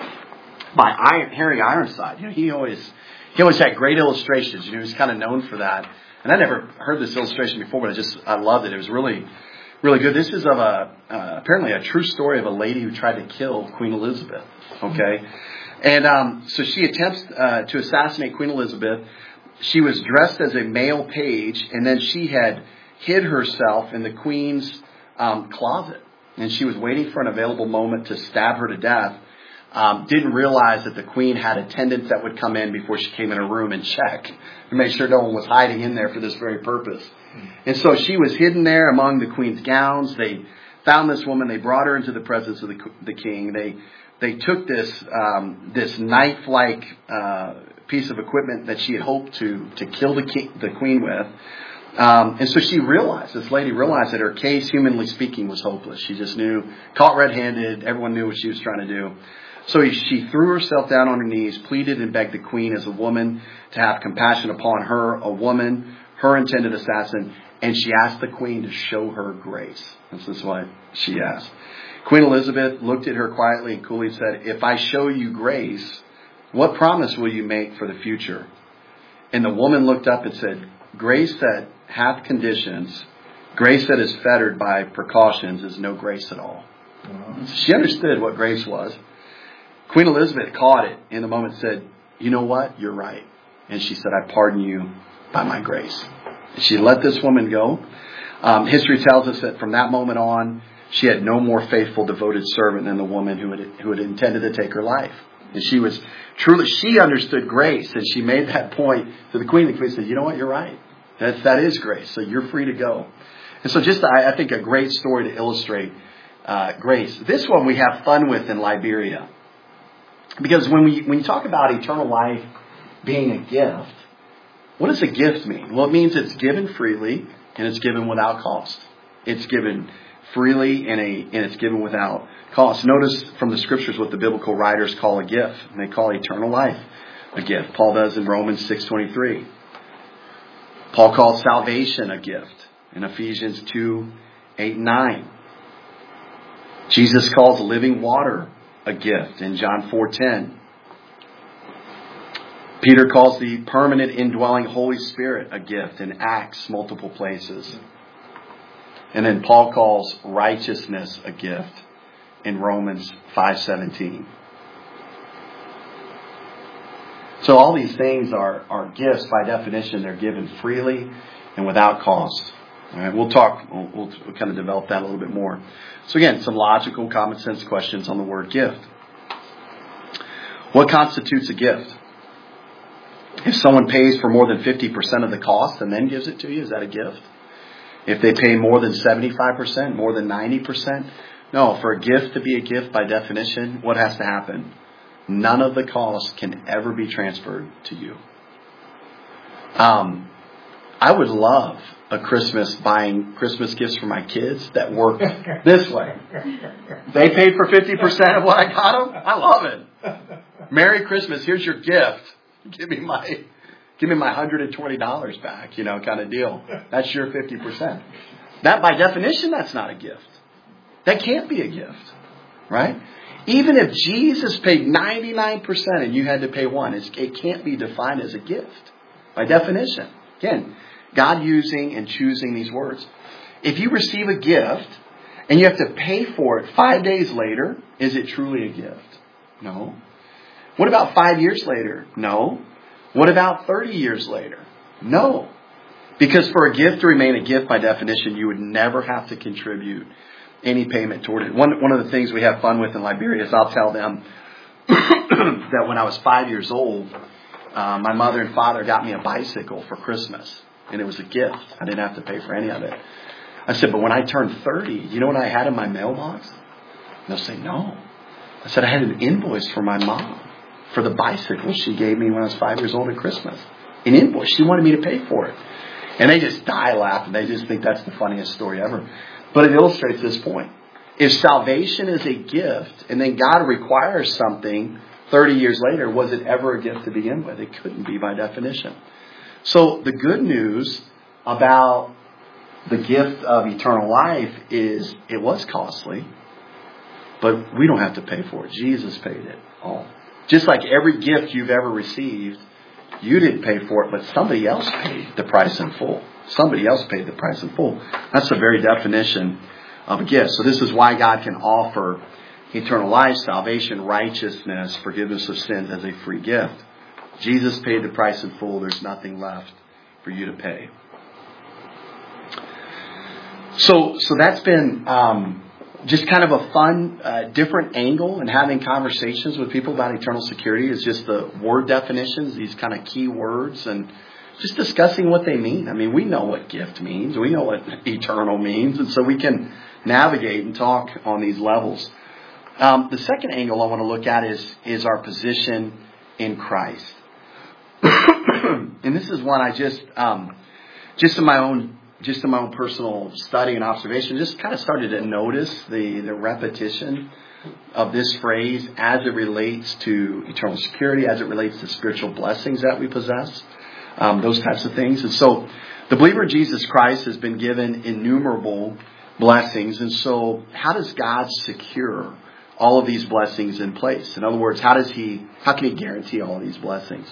by Iron, Harry Ironside. You know, he always he always had great illustrations. You know, he was kind of known for that. And I never heard this illustration before, but I just I loved it. It was really really good. This is of a uh, apparently a true story of a lady who tried to kill Queen Elizabeth. Okay, and um, so she attempts uh, to assassinate Queen Elizabeth. She was dressed as a male page, and then she had hid herself in the Queen's um, closet, and she was waiting for an available moment to stab her to death. Um, didn't realize that the Queen had attendants that would come in before she came in her room and check to make sure no one was hiding in there for this very purpose. And so she was hidden there among the Queen's gowns. They found this woman. They brought her into the presence of the, the King. They they took this um, this knife-like uh, piece of equipment that she had hoped to to kill the king, the Queen with. Um, and so she realized, this lady realized that her case, humanly speaking, was hopeless. She just knew, caught red-handed. Everyone knew what she was trying to do. So she threw herself down on her knees, pleaded and begged the Queen as a woman to have compassion upon her, a woman, her intended assassin, and she asked the Queen to show her grace. This is what she asked. Queen Elizabeth looked at her quietly and coolly said, "If I show you grace, what promise will you make for the future?" And the woman looked up and said, "Grace that hath conditions, grace that is fettered by precautions is no grace at all." Uh-huh. She understood what grace was. Queen Elizabeth caught it in the moment and said, "You know what? You're right." And she said, "I pardon you by my grace." And she let this woman go. Um, history tells us that from that moment on, she had no more faithful, devoted servant than the woman who had, who had intended to take her life. And she was truly, she understood grace, and she made that point to the Queen. The Queen said, "You know what? You're right. That's, that is grace. So you're free to go." And so just, I, I think, a great story to illustrate uh, grace. This one we have fun with in Liberia. Because when we when you talk about eternal life being a gift, what does a gift mean? Well, it means it's given freely and it's given without cost. It's given freely and, a, and it's given without cost. Notice from the scriptures what the biblical writers call a gift. And they call eternal life a gift. Paul does in Romans six twenty-three. Paul calls salvation a gift in Ephesians two, eight, and nine. Jesus calls living water a gift in John four ten. Peter calls the permanent indwelling Holy Spirit a gift in Acts multiple places. And then Paul calls righteousness a gift in Romans five seventeen. So all these things are, are gifts by definition. They're given freely and without cost. All right, we'll talk, we'll, we'll, we'll kind of develop that a little bit more. So again, some logical, common sense questions on the word gift. What constitutes a gift? If someone pays for more than fifty percent of the cost and then gives it to you, is that a gift? If they pay more than seventy-five percent, more than ninety percent? No, for a gift to be a gift by definition, what has to happen? None of the cost can ever be transferred to you. Um, I would love a Christmas buying Christmas gifts for my kids that work this way. They paid for fifty percent of what I got them. I love it. Merry Christmas. Here's your gift. Give me my, give me my one hundred twenty dollars back, you know, kind of deal. That's your fifty percent. That by definition, that's not a gift. That can't be a gift, right? Even if Jesus paid ninety-nine percent and you had to pay one, it's, it can't be defined as a gift by definition. Again, God using and choosing these words. If you receive a gift and you have to pay for it five days later, is it truly a gift? No. What about five years later? No. What about thirty years later? No. Because for a gift to remain a gift by definition, you would never have to contribute any payment toward it. One, one of the things we have fun with in Liberia is I'll tell them that when I was five years old, uh, my mother and father got me a bicycle for Christmas. And it was a gift. I didn't have to pay for any of it. I said, but when I turned thirty, you know what I had in my mailbox? And they'll say, no. I said, I had an invoice for my mom for the bicycle she gave me when I was five years old at Christmas. An invoice. She wanted me to pay for it. And they just die laughing. They just think that's the funniest story ever. But it illustrates this point. If salvation is a gift and then God requires something thirty years later, was it ever a gift to begin with? It couldn't be by definition. So the good news about the gift of eternal life is it was costly, but we don't have to pay for it. Jesus paid it all. Just like every gift you've ever received, you didn't pay for it, but somebody else paid the price in full. Somebody else paid the price in full. That's the very definition of a gift. So this is why God can offer eternal life, salvation, righteousness, forgiveness of sins as a free gift. Jesus paid the price in full. There's nothing left for you to pay. So, so that's been um, just kind of a fun, uh, different angle in having conversations with people about eternal security. Is just the word definitions, these kind of key words, and just discussing what they mean. I mean, we know what gift means. We know what eternal means. And so we can navigate and talk on these levels. Um, the second angle I want to look at is, is our position in Christ. And this is one I just, um, just in my own, just in my own personal study and observation, just kind of started to notice the, the repetition of this phrase as it relates to eternal security, as it relates to spiritual blessings that we possess. Um, those types of things. And so the believer in Jesus Christ has been given innumerable blessings. And so how does God secure all of these blessings in place? In other words, how does he, how can he guarantee all of these blessings?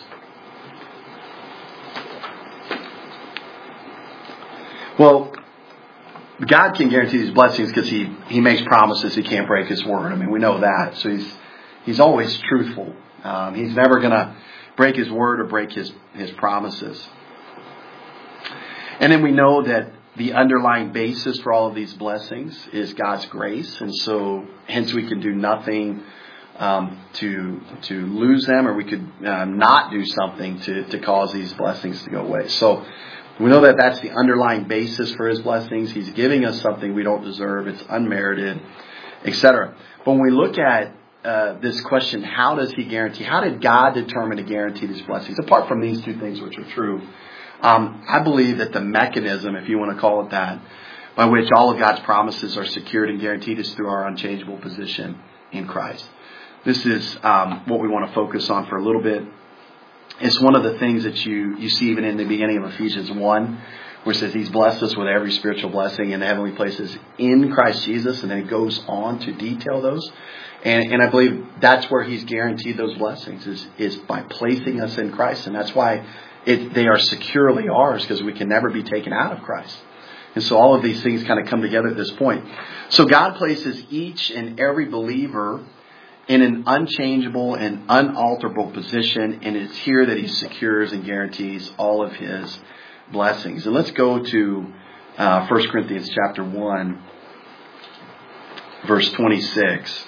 Well, God can guarantee these blessings because he, he makes promises. He can't break his word. I mean, we know that. So he's, he's always truthful. Um, he's never going to break his word or break his, his promises. And then we know that the underlying basis for all of these blessings is God's grace. And so hence we can do nothing um, to to lose them, or we could um, not do something to, to cause these blessings to go away. So we know that that's the underlying basis for his blessings. He's giving us something we don't deserve. It's unmerited, et cetera. But when we look at Uh, this question, how does he guarantee? How did God determine to guarantee these blessings? Apart from these two things, which are true, um, I believe that the mechanism, if you want to call it that, by which all of God's promises are secured and guaranteed is through our unchangeable position in Christ. This is um, what we want to focus on for a little bit. It's one of the things that you, you see even in the beginning of Ephesians one, where it says he's blessed us with every spiritual blessing in the heavenly places in Christ Jesus. And then it goes on to detail those. And, and I believe that's where he's guaranteed those blessings is, is by placing us in Christ. And that's why it, they are securely ours, because we can never be taken out of Christ. And so all of these things kind of come together at this point. So God places each and every believer in an unchangeable and unalterable position. And it's here that he secures and guarantees all of his blessings. And let's go to uh, First Corinthians chapter one, verse twenty-six.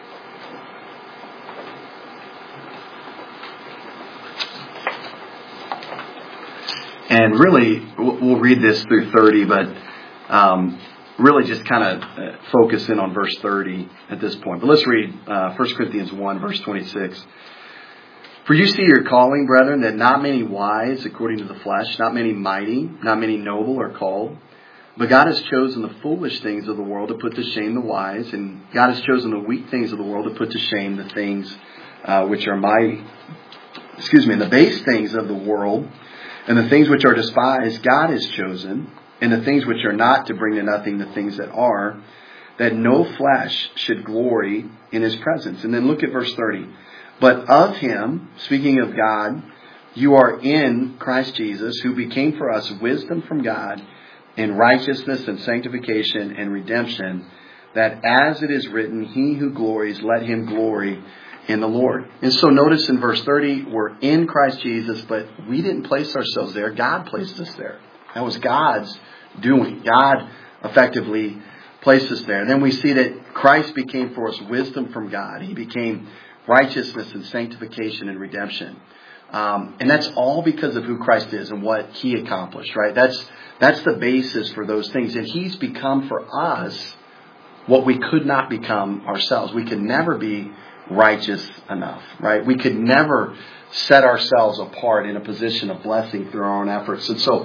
And really, we'll read this through thirty, but um, really just kind of focus in on verse thirty at this point. But let's read uh, First Corinthians one, verse twenty-six. For you see your calling, brethren, that not many wise according to the flesh, not many mighty, not many noble are called. But God has chosen the foolish things of the world to put to shame the wise. And God has chosen the weak things of the world to put to shame the things uh, which are mighty. Excuse me, and the base things of the world and the things which are despised, God has chosen. And the things which are not, to bring to nothing the things that are, that no flesh should glory in his presence. And then look at verse thirty. But of him, speaking of God, you are in Christ Jesus, who became for us wisdom from God, in righteousness and sanctification and redemption, that as it is written, he who glories, let him glory in the Lord. And so notice in verse thirty, we're in Christ Jesus, but we didn't place ourselves there. God placed us there. That was God's doing. God effectively placed us there. And then we see that Christ became for us wisdom from God. He became righteousness and sanctification and redemption. Um, and that's all because of who Christ is and what he accomplished, right? That's that's the basis for those things. And he's become for us what we could not become ourselves. We could never be righteous enough, right? We could never set ourselves apart in a position of blessing through our own efforts. And so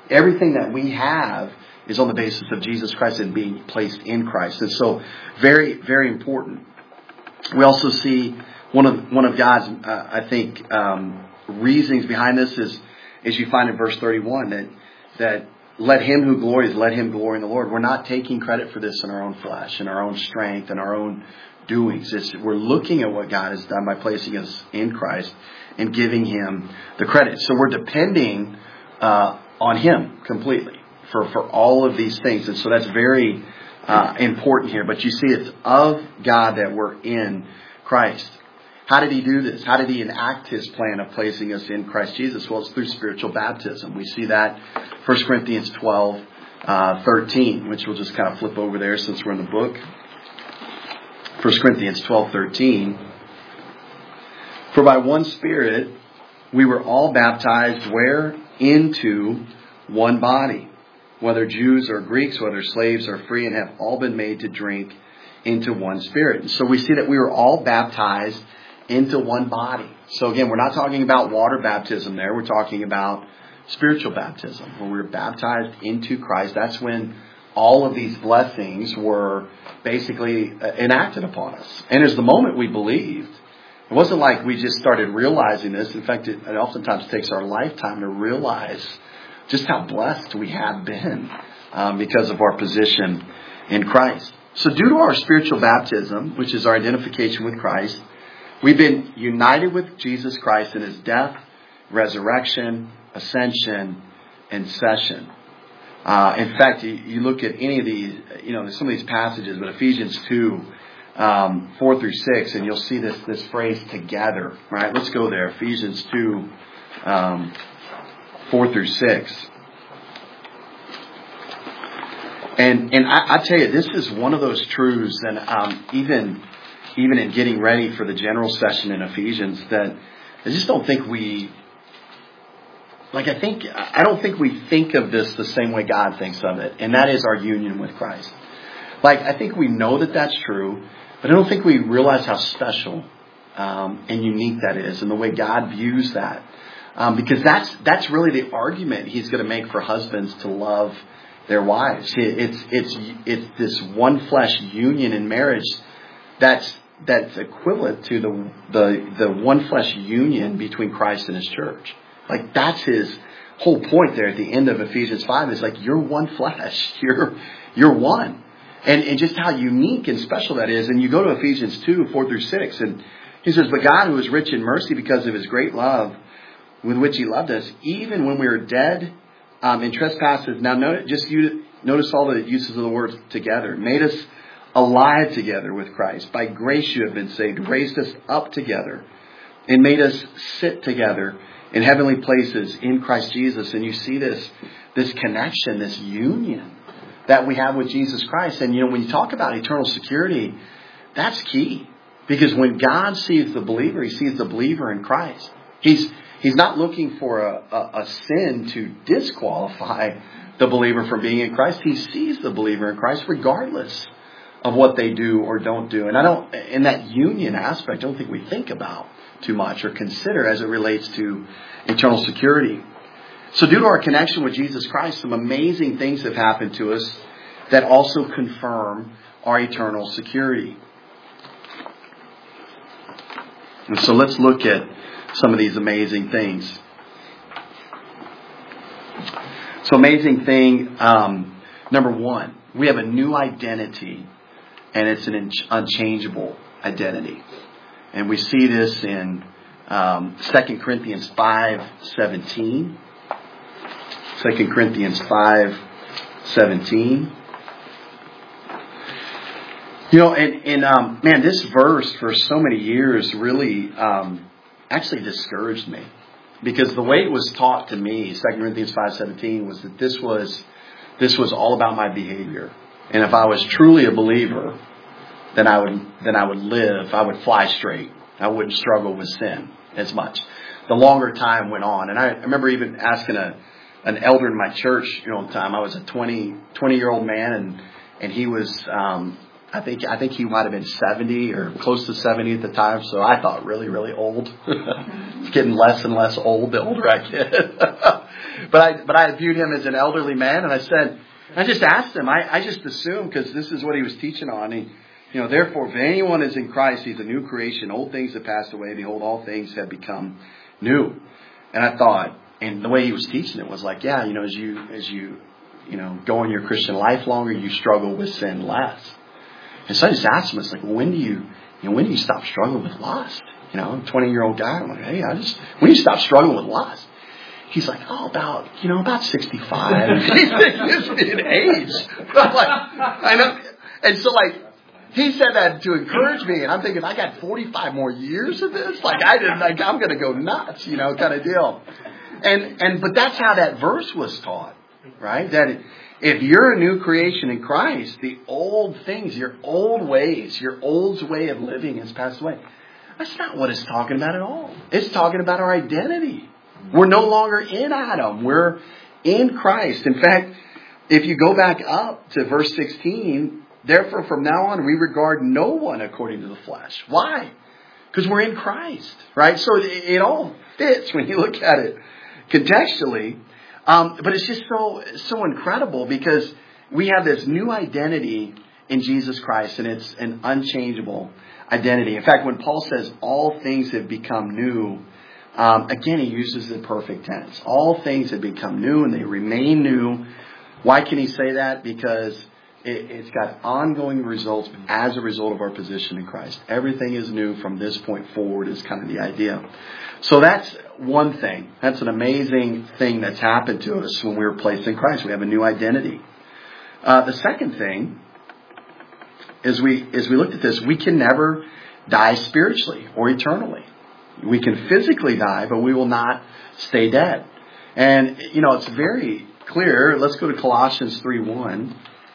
Everything that we have is on the basis of Jesus Christ and being placed in Christ. And so very, very important. We also see one of one of God's, uh, I think, um, reasonings behind this is, as you find in verse thirty-one, that that let him who glories, let him glory in the Lord. We're not taking credit for this in our own flesh, in our own strength, in our own doings. It's, we're looking at what God has done by placing us in Christ and giving him the credit. So we're depending uh, on him completely for, for all of these things. And so that's very uh, important here. But you see, it's of God that we're in Christ. How did he do this? How did he enact his plan of placing us in Christ Jesus? Well, it's through spiritual baptism. We see that First Corinthians twelve, uh, thirteen, which we'll just kind of flip over there since we're in the book. First Corinthians twelve, thirteen. For by one Spirit we were all baptized where? Into one body. Whether Jews or Greeks, whether slaves or free, and have all been made to drink into one Spirit. And so we see that we were all baptized into one body. So again, we're not talking about water baptism there. We're talking about spiritual baptism, where we were baptized into Christ. That's when all of these blessings were basically enacted upon us. And as the moment we believed, it wasn't like we just started realizing this. In fact, it, it oftentimes takes our lifetime to realize just how blessed we have been um, because of our position in Christ. So due to our spiritual baptism, which is our identification with Christ, we've been united with Jesus Christ in his death, resurrection, ascension, and session. Uh, in fact, you, you look at any of these, you know, some of these passages, but Ephesians two, um, four through six, and you'll see this this phrase together. Right? Let's go there. Ephesians two, um, four through six. And and I, I tell you, this is one of those truths, and um, even even in getting ready for the general session in Ephesians, that I just don't think we, like I think, I don't think we think of this the same way God thinks of it, and that is our union with Christ. Like, I think we know that that's true, but I don't think we realize how special um, and unique that is, and the way God views that. Um, because that's that's really the argument he's going to make for husbands to love their wives. It's it's it's this one flesh union in marriage that's that's equivalent to the the the one flesh union between Christ and his church. Like, that's his whole point there at the end of Ephesians five. Is like, you're one flesh. You're you're one. And and just how unique and special that is. And you go to Ephesians two, four through six, and he says, but God, who is rich in mercy because of his great love with which he loved us, even when we were dead um, in trespasses. Now, notice, just you, notice all the uses of the words together. Made us alive together with Christ. By grace you have been saved. Raised us up together. And made us sit together in heavenly places in Christ Jesus. And you see this, this connection, this union that we have with Jesus Christ. And, you know, when you talk about eternal security, that's key. Because when God sees the believer, he sees the believer in Christ. He's He's not looking for a, a, a sin to disqualify the believer from being in Christ. He sees the believer in Christ regardless of what they do or don't do. And I don't, in that union aspect, I don't think we think about too much or consider as it relates to eternal security. So due to our connection with Jesus Christ, some amazing things have happened to us that also confirm our eternal security. And so let's look at some of these amazing things. So amazing thing, um, number one, we have a new identity, and it's an unchangeable identity. And we see this in um, Second Corinthians five seventeen. Second Corinthians five seventeen. You know, and, and um, man, this verse for so many years really um, actually discouraged me. Because the way it was taught to me, Second Corinthians five seventeen, was that this was this was all about my behavior. And if I was truly a believer, then I would then I would live, I would fly straight. I wouldn't struggle with sin as much. The longer time went on. And I, I remember even asking a an elder in my church, you know, at the time. I was a twenty, twenty-year-old man, and and he was um I think I think he might have been seventy or close to seventy at the time. So I thought really, really old. It's getting less and less old the older I get. but I but I viewed him as an elderly man, and I said, I just asked him. I, I just assumed because this is what he was teaching on. He, you know, therefore, if anyone is in Christ, he's a new creation. Old things have passed away. Behold, all things have become new. And I thought, and the way he was teaching it was like, yeah, you know, as you as you you know go in your Christian life longer, you struggle with sin less. And so I just asked him, it's like, well, when do you, you know, when do you stop struggling with lust? You know, I'm a twenty-year-old guy. I'm like, hey, I just, when do you stop struggling with lust? He's like, oh, about, you know, about sixty-five. He gives me an age. I'm like, I know. And so, like, he said that to encourage me. And I'm thinking, I got forty-five more years of this. Like, I didn't, like, I'm going to go nuts, you know, kind of deal. And, and, but that's how that verse was taught, right? That if you're a new creation in Christ, the old things, your old ways, your old way of living has passed away. That's not what it's talking about at all. It's talking about our identity. We're no longer in Adam. We're in Christ. In fact, if you go back up to verse sixteen, therefore from now on we regard no one according to the flesh. Why? Because we're in Christ, right? So it, it all fits when you look at it contextually. Um, but it's just so so incredible because we have this new identity in Jesus Christ, and it's an unchangeable identity. In fact, when Paul says all things have become new, um, again, he uses the perfect tense. All things have become new, and they remain new. Why can he say that? Because it, it's got ongoing results as a result of our position in Christ. Everything is new from this point forward is kind of the idea. So that's one thing. That's an amazing thing that's happened to us when we were placed in Christ. We have a new identity. Uh, the second thing is we, as we looked at this, we can never die spiritually or eternally. We can physically die, but we will not stay dead. And, you know, it's very clear. Let's go to Colossians three one.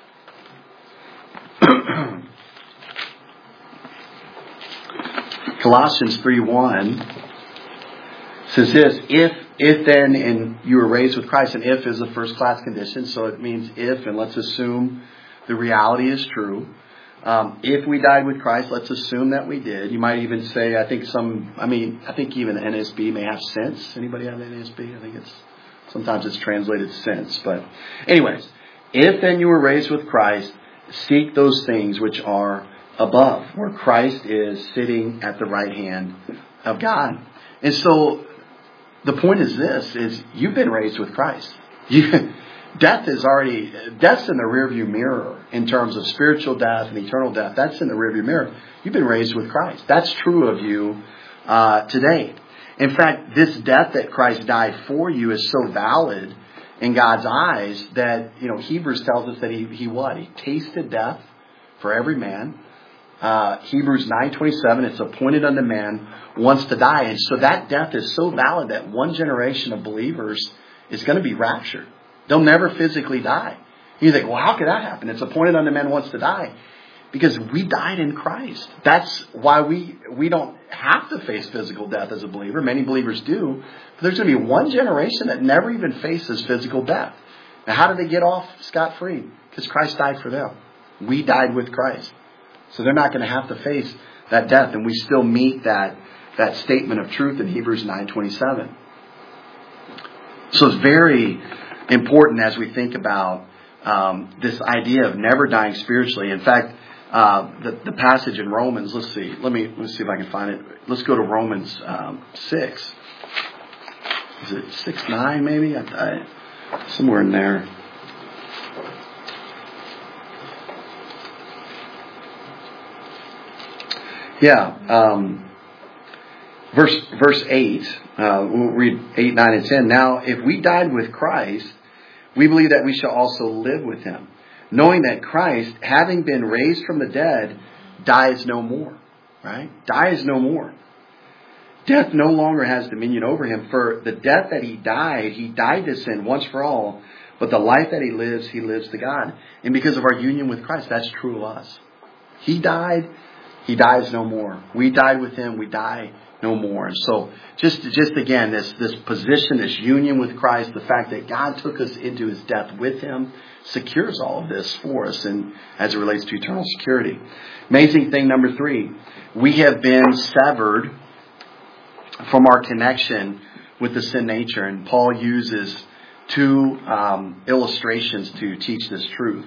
Colossians three one says this, if if then and you were raised with Christ, and if is a first class condition, so it means if, and let's assume the reality is true. Um, if we died with Christ, let's assume that we did. You might even say, I think some, I mean, I think even the N S B may have since. Anybody have the N S B? I think it's, sometimes it's translated since. But anyways, if then you were raised with Christ, seek those things which are above, where Christ is sitting at the right hand of God. And so the point is this, is you've been raised with Christ. You, death is already, death's in the rearview mirror in terms of spiritual death and eternal death. That's in the rearview mirror. You've been raised with Christ. That's true of you uh, today. In fact, this death that Christ died for you is so valid in God's eyes that, you know, Hebrews tells us that he, he what? He tasted death for every man. Uh, Hebrews nine twenty-seven, it's appointed unto man once to die. And so that death is so valid that one generation of believers is going to be raptured. They'll never physically die. You think, well, how could that happen? It's appointed unto man once to die. Because we died in Christ. That's why we, we don't have to face physical death as a believer. Many believers do. But there's going to be one generation that never even faces physical death. Now, how did they get off scot-free? Because Christ died for them. We died with Christ. So they're not going to have to face that death. And we still meet that, that statement of truth in Hebrews nine twenty-seven. So it's very important as we think about um, this idea of never dying spiritually. In fact, uh, the, the passage in Romans, let's see. Let me let's see if I can find it. Let's go to Romans um, six. Is it six nine maybe? I, I, somewhere in there. Yeah, um, verse verse eight. Uh, we'll read eight, nine, and ten. Now, if we died with Christ, we believe that we shall also live with Him, knowing that Christ, having been raised from the dead, dies no more. Right? Dies no more. Death no longer has dominion over Him. For the death that He died, He died to sin once for all. But the life that He lives, He lives to God. And because of our union with Christ, that's true of us. He died. He dies no more. We died with Him. We die no more. And so just, just again, this, this position, this union with Christ, the fact that God took us into His death with Him secures all of this for us and as it relates to eternal security. Amazing thing number three, we have been severed from our connection with the sin nature. And Paul uses two um, illustrations to teach this truth.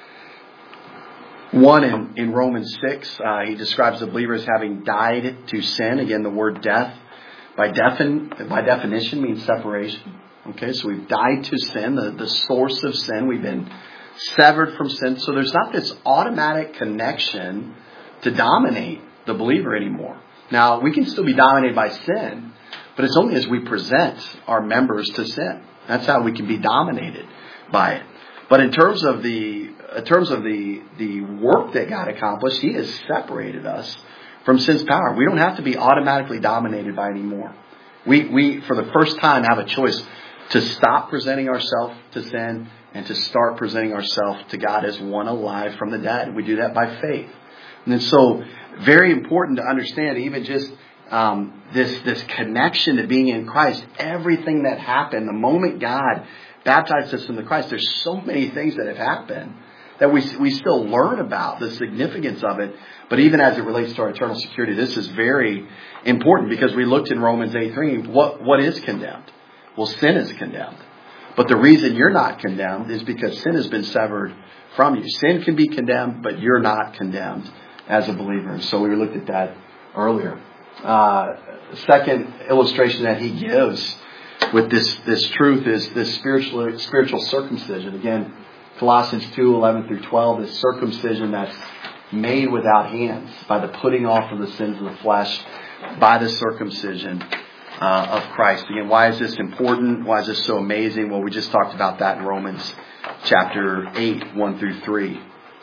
One in, in Romans six, uh, he describes the believer as having died to sin. Again, the word death by, defin, by definition means separation. Okay, so we've died to sin, the, the source of sin. We've been severed from sin. So there's not this automatic connection to dominate the believer anymore. Now, we can still be dominated by sin, but it's only as we present our members to sin. That's how we can be dominated by it. But in terms of the in terms of the, the work that God accomplished, He has separated us from sin's power. We don't have to be automatically dominated by it anymore. We, we, for the first time, have a choice to stop presenting ourselves to sin and to start presenting ourselves to God as one alive from the dead. We do that by faith. And then so, very important to understand, even just um, this, this connection to being in Christ, everything that happened, the moment God baptized us in the Christ, there's so many things that have happened that we we still learn about the significance of it. But even as it relates to our eternal security, this is very important, because we looked in Romans eight three, what what is condemned? Well, sin is condemned. But the reason you're not condemned is because sin has been severed from you. Sin can be condemned, but you're not condemned as a believer. And so we looked at that earlier. Uh, second illustration that he gives with this, this truth is this spiritual spiritual circumcision. Again, Colossians two eleven through twelve, this circumcision that's made without hands by the putting off of the sins of the flesh by the circumcision uh, of Christ. Again, why is this important? Why is this so amazing? Well, we just talked about that in Romans chapter eight, one through three.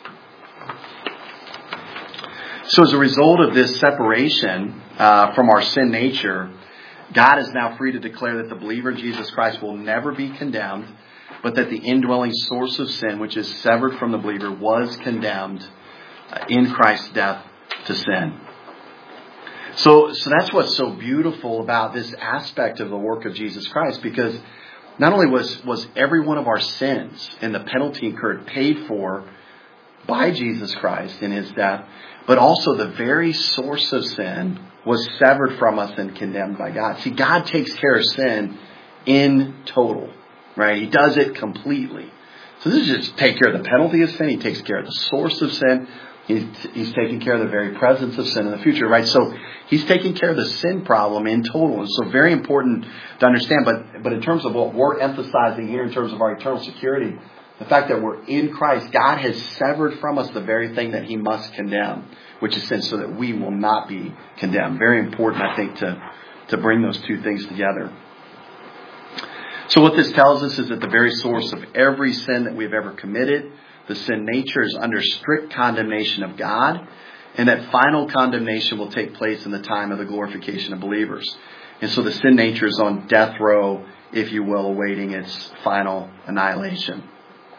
So as a result of this separation uh, from our sin nature, God is now free to declare that the believer in Jesus Christ will never be condemned, but that the indwelling source of sin, which is severed from the believer, was condemned in Christ's death to sin. So, so that's what's so beautiful about this aspect of the work of Jesus Christ, because not only was, was every one of our sins and the penalty incurred paid for by Jesus Christ in His death, but also the very source of sin was severed from us and condemned by God. See, God takes care of sin in total, right? He does it completely. So this is just take care of the penalty of sin. He takes care of the source of sin. He's, he's taking care of the very presence of sin in the future, right? So He's taking care of the sin problem in total. And so very important to understand. But, but in terms of what we're emphasizing here in terms of our eternal security, the fact that we're in Christ, God has severed from us the very thing that He must condemn, which is sin, so that we will not be condemned. Very important, I think, to, to bring those two things together. So what this tells us is that the very source of every sin that we've ever committed, the sin nature, is under strict condemnation of God, and that final condemnation will take place in the time of the glorification of believers. And so the sin nature is on death row, if you will, awaiting its final annihilation.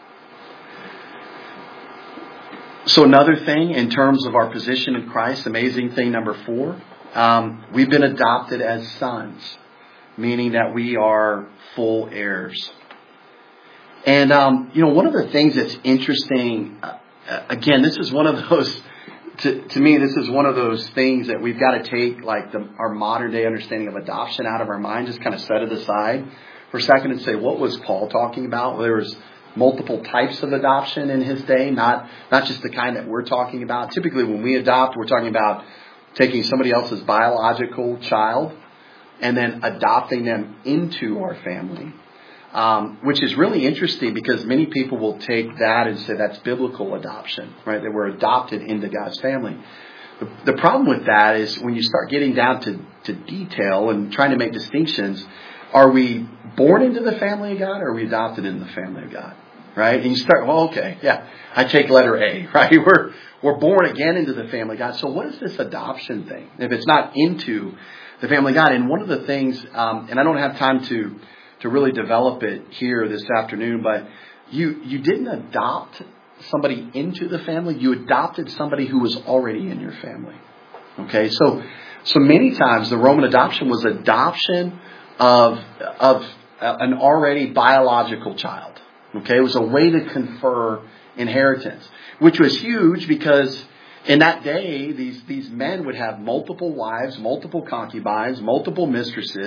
So another thing in terms of our position in Christ, amazing thing number four, um, we've been adopted as sons, meaning that we are full heirs. And, um, you know, one of the things that's interesting, uh, again, this is one of those, to, to me, this is one of those things that we've got to take, like, the, our modern day understanding of adoption out of our mind, just kind of set it aside for a second and say, what was Paul talking about? Well, there was multiple types of adoption in his day, not not just the kind that we're talking about. Typically, when we adopt, we're talking about taking somebody else's biological child and then adopting them into our family, um, which is really interesting because many people will take that and say that's biblical adoption, right? That we're adopted into God's family. The, the problem with that is when you start getting down to, to detail and trying to make distinctions, are we born into the family of God or are we adopted into the family of God? Right? And you start, well, okay, yeah, I take letter A, right? We're, we're born again into the family of God. So what is this adoption thing? If it's not into the family of God. And one of the things, um, and I don't have time to, to really develop it here this afternoon, but you, you didn't adopt somebody into the family. You adopted somebody who was already in your family. Okay. So, so many times the Roman adoption was adoption of, of an already biological child. Okay, it was a way to confer inheritance, which was huge because in that day, these, these men would have multiple wives, multiple concubines, multiple mistresses.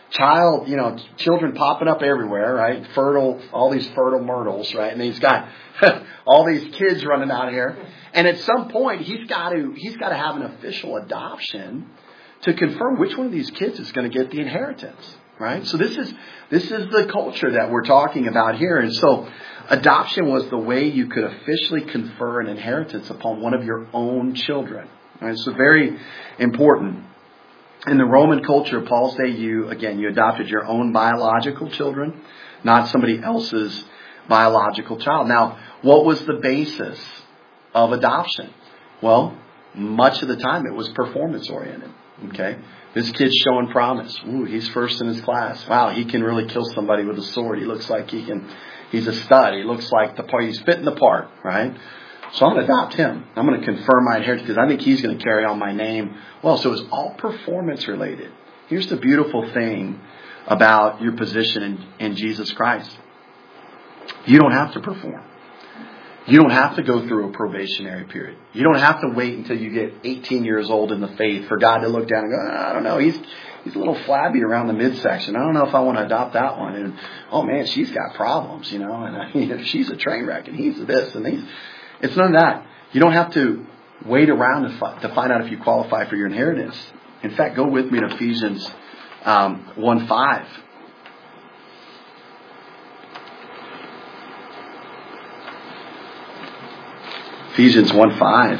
child, you know, children popping up everywhere, right? Fertile, all these fertile myrtles, right? And he's got all these kids running out here. And at some point, he's got to he's got to have an official adoption to confirm which one of these kids is going to get the inheritance, right? So this is this is the culture that we're talking about here. And so adoption was the way you could officially confer an inheritance upon one of your own children. Right? So very important. In the Roman culture, Paul's day, you, again, you adopted your own biological children, not somebody else's biological child. Now, what was the basis of adoption? Well, much of the time it was performance oriented. Okay? This kid's showing promise. Ooh, he's first in his class. Wow, he can really kill somebody with a sword. He looks like he can, he's a stud. He looks like the part, he's fitting the part, right? So I'm going to adopt him. I'm going to confirm my inheritance because I think he's going to carry on my name. Well, so it was all performance related. Here's the beautiful thing about your position in, in Jesus Christ. You don't have to perform. You don't have to go through a probationary period. You don't have to wait until you get eighteen years old in the faith for God to look down and go, I don't know, he's he's a little flabby around the midsection. I don't know if I want to adopt that one. And, oh man, she's got problems, you know, and I mean, she's a train wreck and he's this and he's... It's none of that. You don't have to wait around to, fi- to find out if you qualify for your inheritance. In fact, go with me to Ephesians um, one five. Ephesians one five.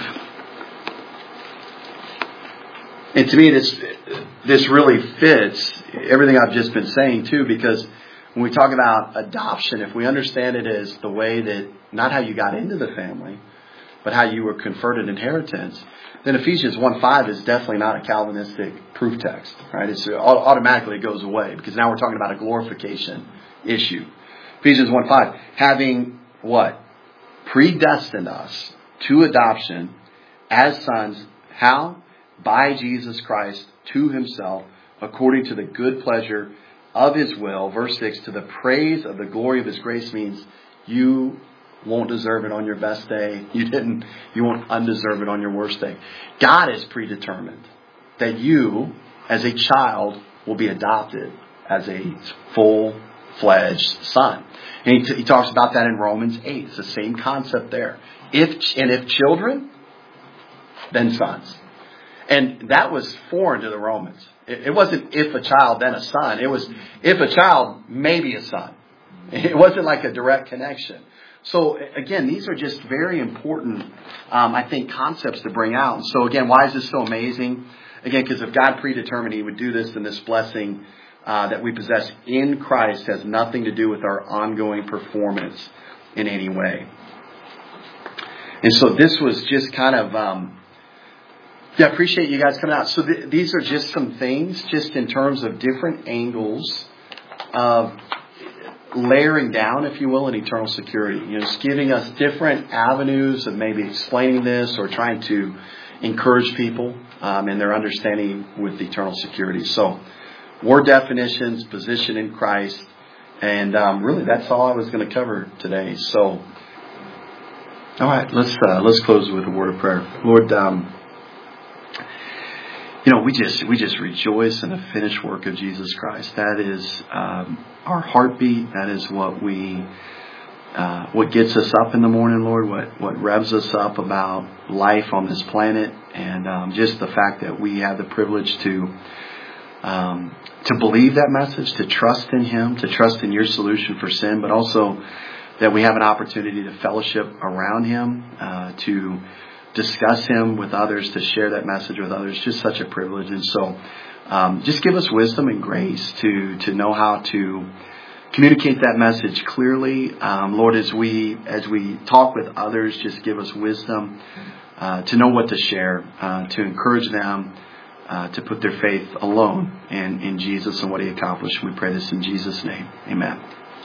And to me, this this really fits everything I've just been saying too, because when we talk about adoption, if we understand it as the way that, not how you got into the family, but how you were conferred an inheritance, then Ephesians one five is definitely not a Calvinistic proof text, right? It's automatically it goes away because now we're talking about a glorification issue. Ephesians one five, having what? Predestined us to adoption as sons. How? By Jesus Christ to himself, according to the good pleasure of his will. Verse six, to the praise of the glory of his grace, means you won't deserve it on your best day. You didn't, you won't undeserve it on your worst day. God is predetermined that you, as a child, will be adopted as a full-fledged son. And he, t- he talks about that in Romans eight. It's the same concept there. If and if children, then sons. And that was foreign to the Romans. It wasn't if a child, then a son. It was if a child, maybe a son. It wasn't like a direct connection. So again, these are just very important, um, I think, concepts to bring out. So again, why is this so amazing? Again, because if God predetermined he would do this, then this blessing uh, that we possess in Christ has nothing to do with our ongoing performance in any way. And so this was just kind of... Um, Yeah, I appreciate you guys coming out. So th- these are just some things, just in terms of different angles of layering down, if you will, an eternal security. You know, just giving us different avenues of maybe explaining this or trying to encourage people um, in their understanding with eternal security. So, word definitions, position in Christ, and um, really that's all I was going to cover today. So, all right, let's uh, let's close with a word of prayer. Lord. Um, You know, we just we just rejoice in the finished work of Jesus Christ. That is um, our heartbeat. That is what we uh, what gets us up in the morning, Lord. What what revs us up about life on this planet, and um, just the fact that we have the privilege to um, to believe that message, to trust in Him, to trust in Your solution for sin, but also that we have an opportunity to fellowship around Him, uh, to discuss Him with others, to share that message with others. Just such a privilege. And so um, just give us wisdom and grace to to know how to communicate that message clearly. Um, Lord, as we as we talk with others, just give us wisdom uh, to know what to share, uh, to encourage them uh, to put their faith alone in, in Jesus and what He accomplished. We pray this in Jesus' name. Amen.